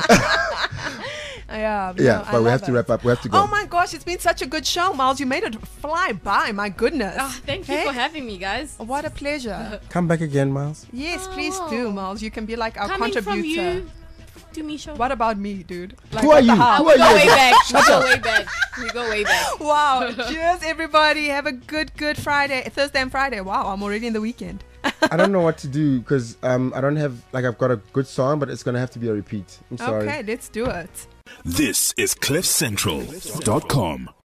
Speaker 3: Yeah.
Speaker 2: Yeah,
Speaker 3: no, I
Speaker 2: but we have
Speaker 3: love
Speaker 2: to
Speaker 3: it.
Speaker 2: wrap up. We have to go.
Speaker 3: Oh my gosh, it's been such a good show, Miles. You made it fly by. My goodness.
Speaker 4: Ah, thank you
Speaker 3: Hey?
Speaker 4: for having me, guys.
Speaker 3: What a pleasure.
Speaker 2: Come back again, Miles.
Speaker 3: Yes, please do, Miles. You can be like our
Speaker 4: Coming
Speaker 3: contributor.
Speaker 4: from you to me, show.
Speaker 3: What about me, dude? Like,
Speaker 2: Who are
Speaker 3: what the
Speaker 2: you?
Speaker 3: hell?
Speaker 2: Who
Speaker 4: We
Speaker 2: are
Speaker 4: go
Speaker 2: you?
Speaker 4: way back. We go way back. We go way back.
Speaker 3: Wow. Cheers, everybody. Have a good Friday. Thursday and Friday. Wow, I'm already in the weekend.
Speaker 2: I don't know what to do because I don't have, like, I've got a good song, but it's going to have to be a repeat. I'm sorry.
Speaker 3: Okay, let's do it.
Speaker 1: This is CliffCentral.com.